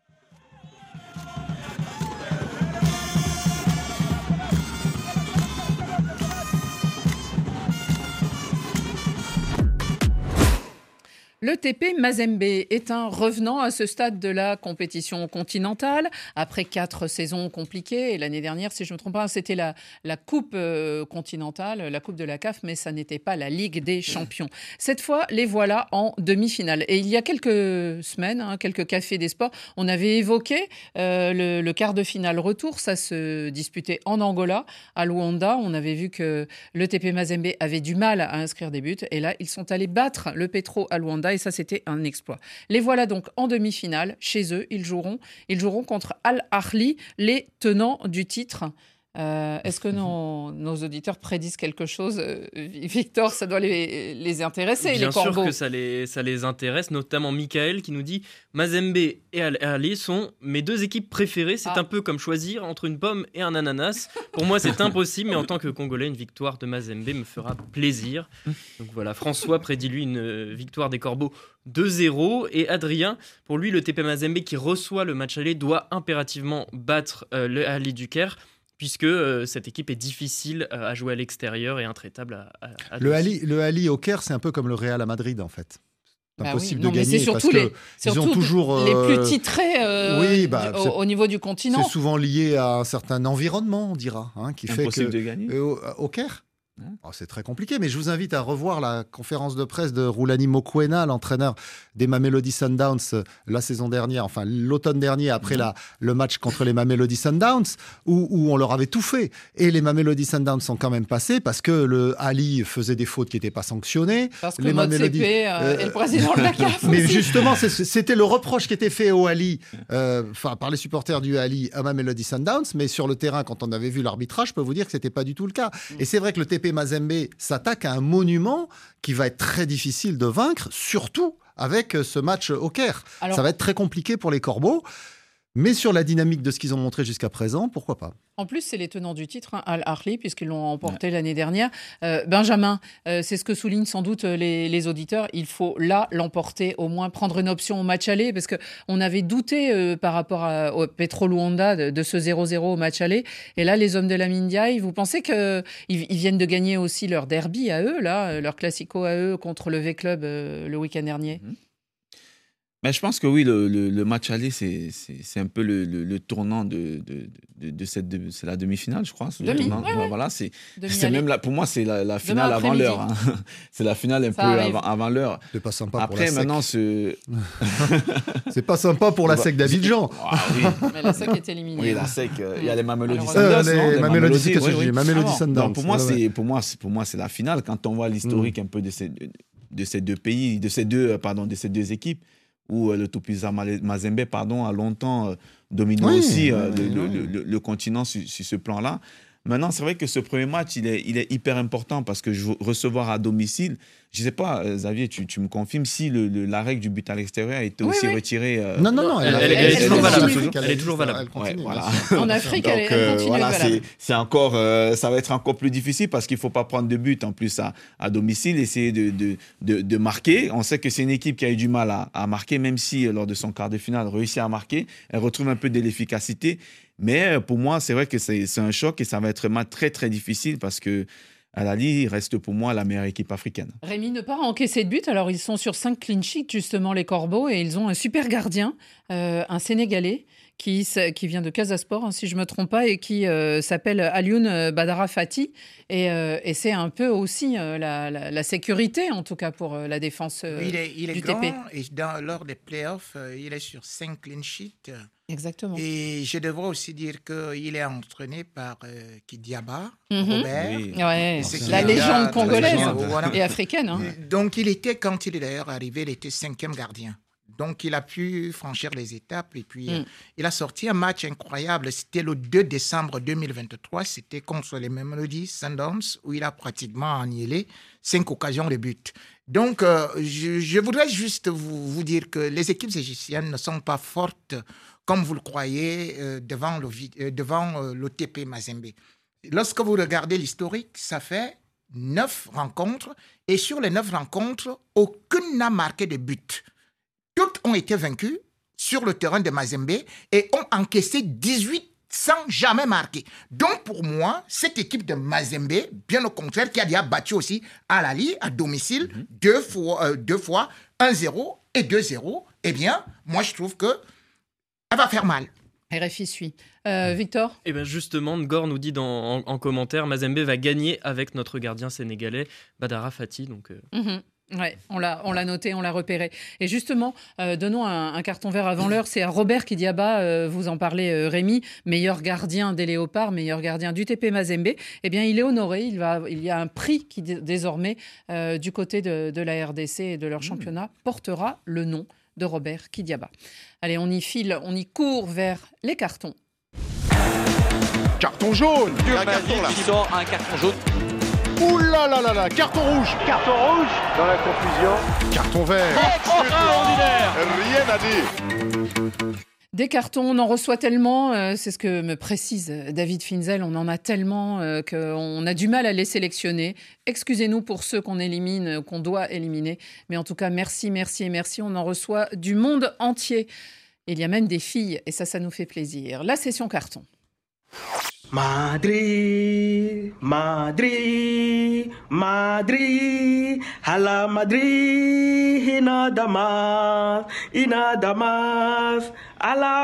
Le T P Mazembe est un revenant à ce stade de la compétition continentale. Après quatre saisons compliquées, et l'année dernière, si je ne me trompe pas, c'était la, la Coupe euh, continentale, la Coupe de la C A F, mais ça n'était pas la Ligue des champions. Cette fois, les voilà en demi-finale. Et il y a quelques semaines, hein, quelques cafés des sports, on avait évoqué euh, le, le quart de finale retour. Ça se disputait en Angola, à Luanda. On avait vu que le T P Mazembe avait du mal à inscrire des buts. Et là, ils sont allés battre le Petro à Luanda. Et ça, c'était un exploit. Les voilà donc en demi-finale. Chez eux, ils joueront, ils joueront contre Al Ahly, les tenants du titre. Euh, est-ce que nos, nos auditeurs prédisent quelque chose ? euh, Victor, ça doit les, les intéresser, Bien les Corbeaux. sûr que ça les, ça les intéresse, notamment Michael qui nous dit « Mazembe et Al Ahly sont mes deux équipes préférées. C'est Ah. un peu comme choisir entre une pomme et un ananas. Pour moi, c'est impossible, mais en tant que Congolais, une victoire de Mazembe me fera plaisir. » Donc voilà, François prédit lui une euh, victoire des Corbeaux deux zéro. Et Adrien, pour lui, le T P Mazembe qui reçoit le match aller doit impérativement battre euh, le Ahly du Caire, puisque euh, cette équipe est difficile euh, à jouer à l'extérieur et intraitable à, à, à Le domicile. Ali, le Ali au Caire, c'est un peu comme le Real à Madrid, en fait. C'est Bah impossible oui. Non, de mais gagner c'est parce surtout que les, ils ont surtout toujours. les euh, plus titrés euh, oui, bah, au, c'est- au niveau du continent. C'est souvent lié à un certain environnement, on dira, hein, qui fait Impossible que de gagner. Euh, au, au Caire. Hein Oh, c'est très compliqué, mais je vous invite à revoir la conférence de presse de Roulani Mokoena, l'entraîneur des Mamelody Sundowns euh, la saison dernière, enfin l'automne dernier, après la, le match contre les Mamelody Sundowns, où, où on leur avait tout fait. Et les Mamelody Sundowns sont quand même passés parce que le Ali faisait des fautes qui n'étaient pas sanctionnées. Parce que les Motsepe Mamelody- euh, euh, est le président de la C A F. Mais aussi. justement, c'est- c'était le reproche qui était fait au Ali, euh, enfin par les supporters du Ali à Mamelody Sundowns, mais sur le terrain, quand on avait vu l'arbitrage, je peux vous dire que c'était pas du tout le cas. Et c'est vrai que le T P Mazembe s'attaque à un monument qui va être très difficile de vaincre, surtout avec euh, ce match au Caire. Alors- Ça va être très compliqué pour les Corbeaux, mais sur la dynamique de ce qu'ils ont montré jusqu'à présent, pourquoi pas. En plus, c'est les tenants du titre, hein, Al Ahly, puisqu'ils l'ont emporté l'année dernière. Euh, Benjamin, euh, c'est ce que soulignent sans doute les, les auditeurs. Il faut là l'emporter, au moins prendre une option au match aller, parce qu'on avait douté euh, par rapport à, au Petro Luanda de, de ce zéro zéro au match aller. Et là, les hommes de la Mindiaï, vous pensez qu'ils ils viennent de gagner aussi leur derby à eux, là, leur classico à eux contre le V-Club euh, le week-end dernier? Mais je pense que oui, le, le, le match aller, c'est, c'est, c'est un peu le, le, le tournant de, de, de, de cette de, c'est la demi-finale, je crois. C'est le Demi, tournant. ouais, ouais. Voilà, c'est, Demi c'est aller. même la, pour moi, c'est la, la finale avant après-midi. l'heure. hein. C'est la finale un Ça peu arrive. avant, avant l'heure. C'est pas sympa pour Après, la S E C. maintenant, ce. C'est pas sympa pour la S E C d'Abidjan. Ah oui, Mais la S E C est éliminée. oui, la S E C, euh, il y a les Mamelody Malheureusement. Sundowns. Euh, non, les Les Mamelody, c'est oui, qu'est-ce que oui. j'ai Mamelody Ah bon. Sundowns. Non, pour moi, Ouais, ouais. c'est pour moi, c'est pour moi, c'est la finale. Quand on voit l'historique un peu de ces de ces deux pays, de ces deux, euh, pardon, de ces deux équipes, où euh, le Tupiza Male- Mazembe, pardon, a longtemps euh, dominé Oui, aussi euh, oui, le, oui. le- le- le continent sur, sur ce plan-là. Maintenant, c'est vrai que ce premier match, il est, il est hyper important parce que je, recevoir à domicile, je ne sais pas, euh, Xavier, tu, tu me confirmes si le, le- la règle du but à l'extérieur a été Oui, aussi oui. retirée. euh, Non, non, non. Elle- a- elle- elle est continue, toujours valable, elle toujours. Elle est toujours valable. Elle continue, Ouais, bien voilà. sûr. En Afrique, Donc, elle, elle euh, continue voilà, à être valable. c'est, c'est encore, euh, ça va être encore plus difficile parce qu'il ne faut pas prendre de but en plus à, à domicile, essayer de, de, de, de marquer. On sait que c'est une équipe qui a eu du mal à, à marquer, même si euh, lors de son quart de finale, réussit à marquer. Elle retrouve un peu de l'efficacité. Mais euh, pour moi, c'est vrai que c'est, c'est un choc et ça va être un match très, très difficile parce que Al Ahly reste pour moi la meilleure équipe africaine. Rémi ne pas encaisser de but. Alors, ils sont sur cinq clean sheets, justement, les Corbeaux, et ils ont un super gardien, euh, un Sénégalais, qui, s- qui vient de Casa Sport, hein, si je ne me trompe pas, et qui euh, s'appelle Alioune Badara Fati. Et, euh, et c'est un peu aussi euh, la, la- la sécurité, en tout cas, pour euh, la défense euh, il est, il est du grand T P. et dans, lors des playoffs, euh, il est sur cinq clean sheets. Exactement. Et je devrais aussi dire qu'il est entraîné par euh, Kidiaba, Mhm. Robert. Oui. Ouais, Et c'est la qu'il légende a- congolaise Voilà. et africaine. hein. Donc il était, quand il est d'ailleurs arrivé, il était cinquième gardien Donc, il a pu franchir les étapes et puis Mm. euh, il a sorti un match incroyable. C'était le deux décembre deux mille vingt-trois. C'était contre les Mamelodi Sundowns où il a pratiquement annihilé cinq occasions de but. Donc, euh, je, je voudrais juste vous, vous dire que les équipes égyptiennes ne sont pas fortes comme vous le croyez euh, devant le, vi- euh, devant euh, l'O T P Mazembe. Lorsque vous regardez l'historique, ça fait neuf rencontres et sur les neuf rencontres, aucune n'a marqué de but. Toutes ont été vaincues sur le terrain de Mazembe et ont encaissé dix-huit sans jamais marquer. Donc pour moi, cette équipe de Mazembe, bien au contraire, qui a déjà battu aussi Al-Ahly à domicile, mm-hmm. deux fois, euh, deux fois un zéro et deux zéro, eh bien, moi je trouve que elle va faire mal. R F I suit. Euh, Victor ? Eh bien justement, Ngor nous dit dans, en, en commentaire, Mazembe va gagner avec notre gardien sénégalais, Badara Fati. Donc, euh... mm-hmm. Ouais, on l'a, on l'a noté, on l'a repéré. Et justement, euh, donnons un, un carton vert avant l'heure. C'est à Robert Kidiaba, euh, vous en parlez, euh, Rémi, meilleur gardien des Léopards, meilleur gardien du T P Mazembe. Eh bien, il est honoré. Il, va, il y a un prix qui, d- désormais, euh, du côté de, de la R D C et de leur championnat, portera le nom de Robert Kidiaba. Allez, on y file, on y court vers les cartons. Carton jaune. Il y a un carton là. Qui sort un carton jaune. Ouh là là là là, carton rouge. Carton rouge. Dans la confusion. Carton vert. Extraordinaire. Rien à dire. Des cartons, on en reçoit tellement, euh, c'est ce que me précise David Finzel, on en a tellement euh, qu'on a du mal à les sélectionner. Excusez-nous pour ceux qu'on élimine, qu'on doit éliminer. Mais en tout cas, merci, merci et merci. On en reçoit du monde entier. Il y a même des filles et ça, ça nous fait plaisir. La session carton. Madrid, Madrid, Madrid, Hala Madrid, Ina Damas, Ina Damas, Hala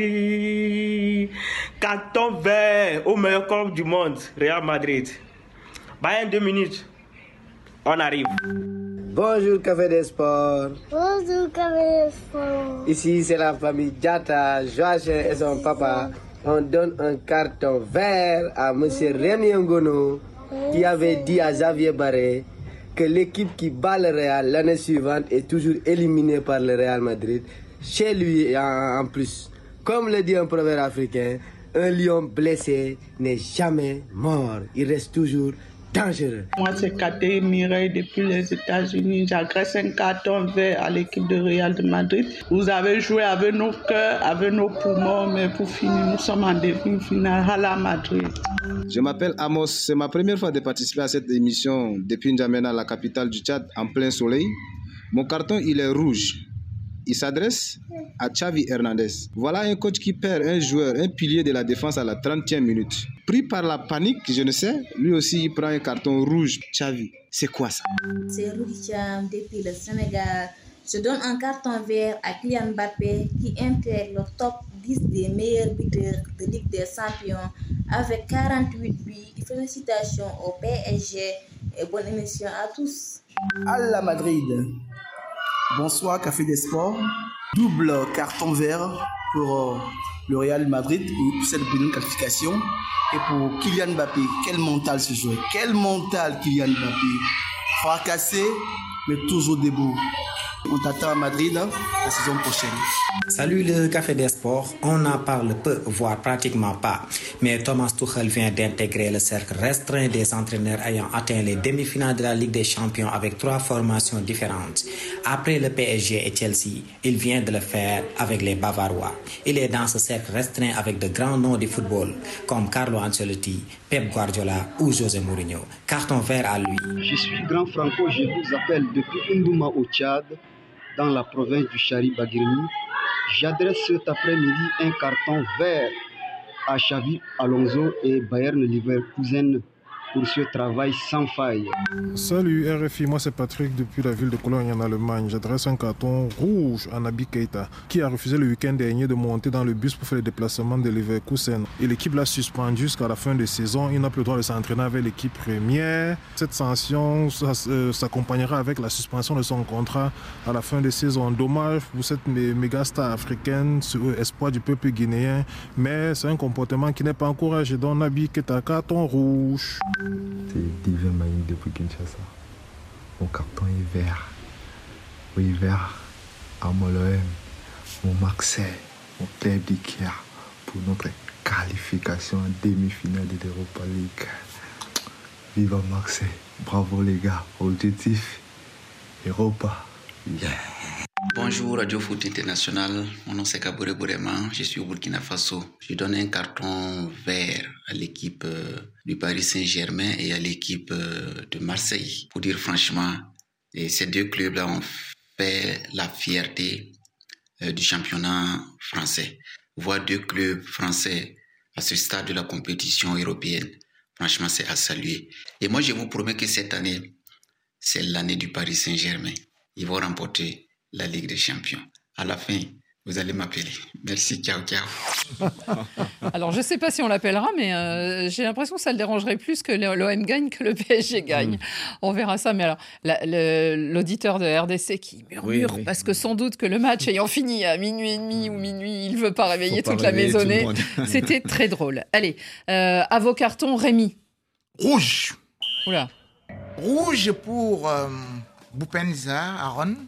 Madrid. Carton vert au meilleur club du monde, Real Madrid. Bayern deux minutes, on arrive. Bonjour Café des Sports. Bonjour Café des Sports. Ici c'est la famille Diatta, Joachim et son papa. On donne un carton vert à M. Rémi Ngono qui avait dit à Xavier Barré que l'équipe qui bat le Real l'année suivante est toujours éliminée par le Real Madrid. Chez lui en, en plus, comme le dit un proverbe africain, un lion blessé n'est jamais mort. Il reste toujours dangereux. Moi, c'est Katé Mireille depuis les États-Unis. J'agresse un carton vert à l'équipe de Real de Madrid. Vous avez joué avec nos cœurs, avec nos poumons, mais pour finir, nous sommes en demi-finale à la Madrid. Je m'appelle Amos. C'est ma première fois de participer à cette émission depuis N'Djamena, la capitale du Tchad, en plein soleil. Mon carton, il est rouge. Il s'adresse à Xavi Hernandez. Voilà un coach qui perd un joueur, un pilier de la défense à la trentième minute. Pris par la panique, je ne sais, lui aussi il prend un carton rouge. Xavi, c'est quoi ça? C'est Rudy Cham depuis le Sénégal. Je donne un carton vert à Kylian Mbappé qui intègre le top dix des meilleurs buteurs de Ligue des Champions avec quarante-huit buts. Félicitations au P S G et bonne émission à tous. À la Madrid. Bonsoir Café des Sports. Double carton vert pour euh, le Real Madrid pour cette bonne qualification. Et pour Kylian Mbappé, quel mental ce joueur. Quel mental Kylian Mbappé. Fracassé, mais toujours debout. On t'attend à Madrid hein, la saison prochaine. Salut le Café des Sports. On en parle peu, voire pratiquement pas. Mais Thomas Tuchel vient d'intégrer le cercle restreint des entraîneurs ayant atteint les demi-finales de la Ligue des Champions avec trois formations différentes. Après le P S G et Chelsea, il vient de le faire avec les Bavarois. Il est dans ce cercle restreint avec de grands noms du football, comme Carlo Ancelotti, Pep Guardiola ou José Mourinho. Carton vert à lui. Je suis Grand Franco, je vous appelle depuis Ndouma au Tchad, dans la province du Chari-Baguirmi. J'adresse cet après-midi un carton vert à Xavi Alonso et Bayern Leverkusen pour ce travail sans faille. Salut R F I, moi c'est Patrick depuis la ville de Cologne en Allemagne. J'adresse un carton rouge à Naby Keita qui a refusé le week-end dernier de monter dans le bus pour faire le déplacement de Leverkusen. Et l'équipe l'a suspendu jusqu'à la fin de saison. Il n'a plus le droit de s'entraîner avec l'équipe première. Cette sanction ça, euh, s'accompagnera avec la suspension de son contrat à la fin de saison. Dommage pour cette méga star africaine, ce espoir du peuple guinéen. Mais c'est un comportement qui n'est pas encouragé. Donc Naby Keita, carton rouge. C'est Divin Maïk depuis Kinshasa. Mon carton est vert. Oui, vert. à mon L O M, mon Marseille, mon club du Kia pour notre qualification en demi-finale de l'Europa League. Viva Marseille, bravo les gars, objectif, Europa, yeah. Bonjour Radio Foot International, mon nom c'est Kabouré Bourema, je suis au Burkina Faso. Je donne un carton vert à l'équipe euh, du Paris Saint-Germain et à l'équipe euh, de Marseille. Pour dire franchement, et ces deux clubs-là ont fait la fierté euh, du championnat français. Voir deux clubs français à ce stade de la compétition européenne, franchement c'est à saluer. Et moi je vous promets que cette année, c'est l'année du Paris Saint-Germain. Ils vont remporter la Ligue des Champions. À la fin, vous allez m'appeler. Merci, ciao, ciao. Alors, je ne sais pas si on l'appellera, mais euh, j'ai l'impression que ça le dérangerait plus que l'O M gagne que le P S G gagne. Mmh. On verra ça. Mais alors, la, le, l'auditeur de R D C qui murmure, oui, oui. parce que sans doute que le match ayant fini à minuit et demi ou minuit, il ne veut pas réveiller Faut toute pas la maisonnée. C'était très drôle. Allez, euh, à vos cartons, Rémi. Rouge. Oula. Rouge pour euh, Boupenza Aaron.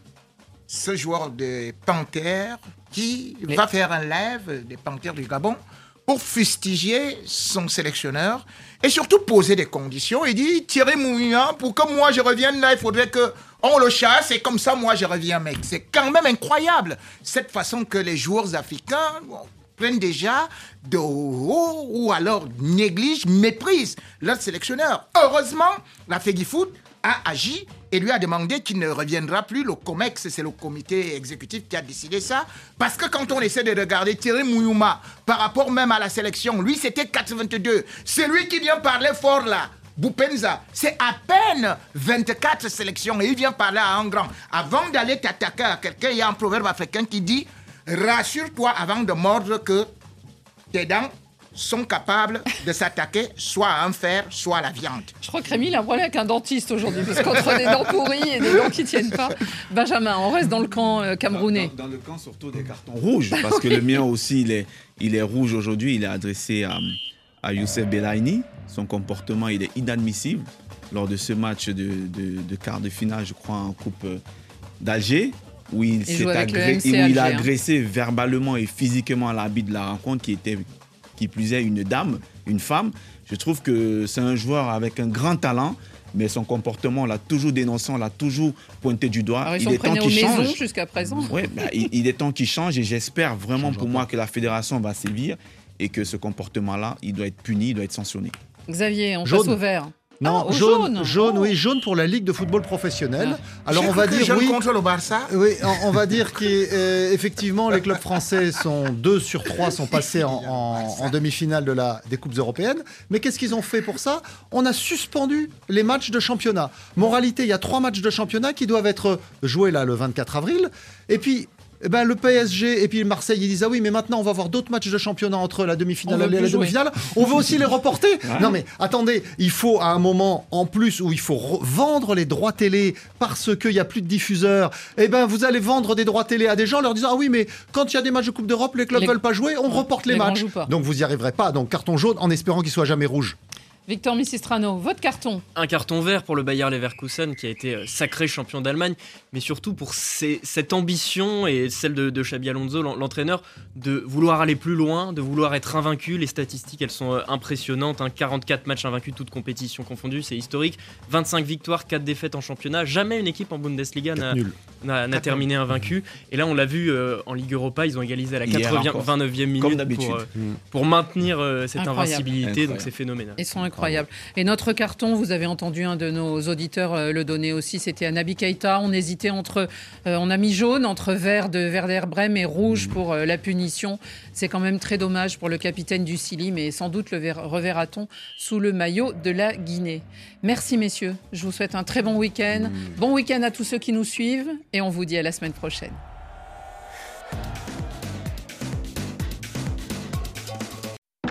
Ce joueur des Panthères qui Mais... va faire un live des Panthères du Gabon pour fustiger son sélectionneur et surtout poser des conditions. Il dit, Thierry Mouillon, pour que moi je revienne là, il faudrait qu'on le chasse et comme ça moi je reviens, mec. C'est quand même incroyable, cette façon que les joueurs africains bon, prennent déjà de haut ou alors négligent, méprisent leur sélectionneur. Heureusement, la Fegifoot a agi et lui a demandé qu'il ne reviendra plus. Le COMEX, c'est le comité exécutif qui a décidé ça. Parce que quand on essaie de regarder Thierry Mouyouma par rapport même à la sélection, lui c'était quatre-vingt-deux. C'est lui qui vient parler fort là. Boupenza, c'est à peine vingt-quatre sélections et il vient parler à un grand. Avant d'aller t'attaquer à quelqu'un, il y a un proverbe africain qui dit « Rassure-toi avant de mordre que tes dents sont capables de s'attaquer soit à un fer, soit à la viande. » Je crois que Rémi, il a un problème avec un dentiste aujourd'hui, parce qu'entre des dents pourries et des dents qui ne tiennent pas. Benjamin, on reste dans le camp euh, camerounais. Dans, dans le camp surtout des cartons rouges, parce que le mien aussi, il est, il est rouge aujourd'hui. Il est adressé à, à Youssef Belaïni. Son comportement, il est inadmissible lors de ce match de, de, de quart de finale, je crois, en Coupe d'Alger, où il, s'est agré- et où il a agressé hein. verbalement et physiquement l'arbitre de la rencontre, qui était... qui plus est une dame, une femme. Je trouve que c'est un joueur avec un grand talent, mais son comportement, on l'a toujours dénoncé, on l'a toujours pointé du doigt. Alors, ils il sont est temps qu'il change jusqu'à présent. Oui, bah, il, il est temps qu'il change et j'espère vraiment pour moi que la fédération va sévir et que ce comportement-là, il doit être puni, il doit être sanctionné. Xavier, on jaune. passe au vert. Non, ah, jaune, jaune, jaune oh. oui, jaune pour la Ligue de football professionnel. Ah. Alors J'ai on va dire oui. contre le Barça. Oui, on, on va dire qu'effectivement les clubs français sont deux sur trois sont passés en, en, en demi-finale de la des coupes européennes. Mais qu'est-ce qu'ils ont fait pour ça ? On a suspendu les matchs de championnat. Moralité, il y a trois matchs de championnat qui doivent être joués là le vingt-quatre avril. Et puis Eh ben, le P S G et puis le Marseille, ils disent ah oui, mais maintenant on va avoir d'autres matchs de championnat entre la demi-finale et la jouer. demi-finale. On veut aussi les reporter. Ouais. Non mais attendez, il faut à un moment en plus où il faut re- vendre les droits télé parce qu'il n'y a plus de diffuseurs. Eh ben, vous allez vendre des droits télé à des gens, leur disant ah oui, mais quand il y a des matchs de Coupe d'Europe, les clubs ne les... veulent pas jouer, on reporte les, les matchs. Donc vous n'y arriverez pas. Donc carton jaune en espérant qu'il soit jamais rouge. Victor Missistrano, votre carton. Un carton vert pour le Bayer Leverkusen qui a été sacré champion d'Allemagne, mais surtout pour ces, cette ambition et celle de, de Xabi Alonso, l'entraîneur, de vouloir aller plus loin, de vouloir être invaincu. Les statistiques, elles sont impressionnantes. Hein. quarante-quatre matchs invaincus, toutes compétitions confondues, c'est historique. vingt-cinq victoires, quatre défaites en championnat. Jamais une équipe en Bundesliga n'a, n'a, n'a terminé invaincue. Et là, on l'a vu euh, en Ligue Europa, ils ont égalisé à la quatre-vingt-neuvième minute pour, euh, mmh. pour maintenir euh, cette incroyable. invincibilité. Incroyable. Donc c'est phénoménal. Ils sont incroyables. Incroyable. Et notre carton, vous avez entendu un de nos auditeurs euh, le donner aussi, c'était à Naby Keïta. On hésitait entre, euh, on a mis jaune entre vert de Werder Brême et rouge pour euh, la punition. C'est quand même très dommage pour le capitaine du Sili, mais sans doute le ver- reverra-t-on sous le maillot de la Guinée. Merci messieurs, je vous souhaite un très bon week-end. Mmh. Bon week-end à tous ceux qui nous suivent et on vous dit à la semaine prochaine.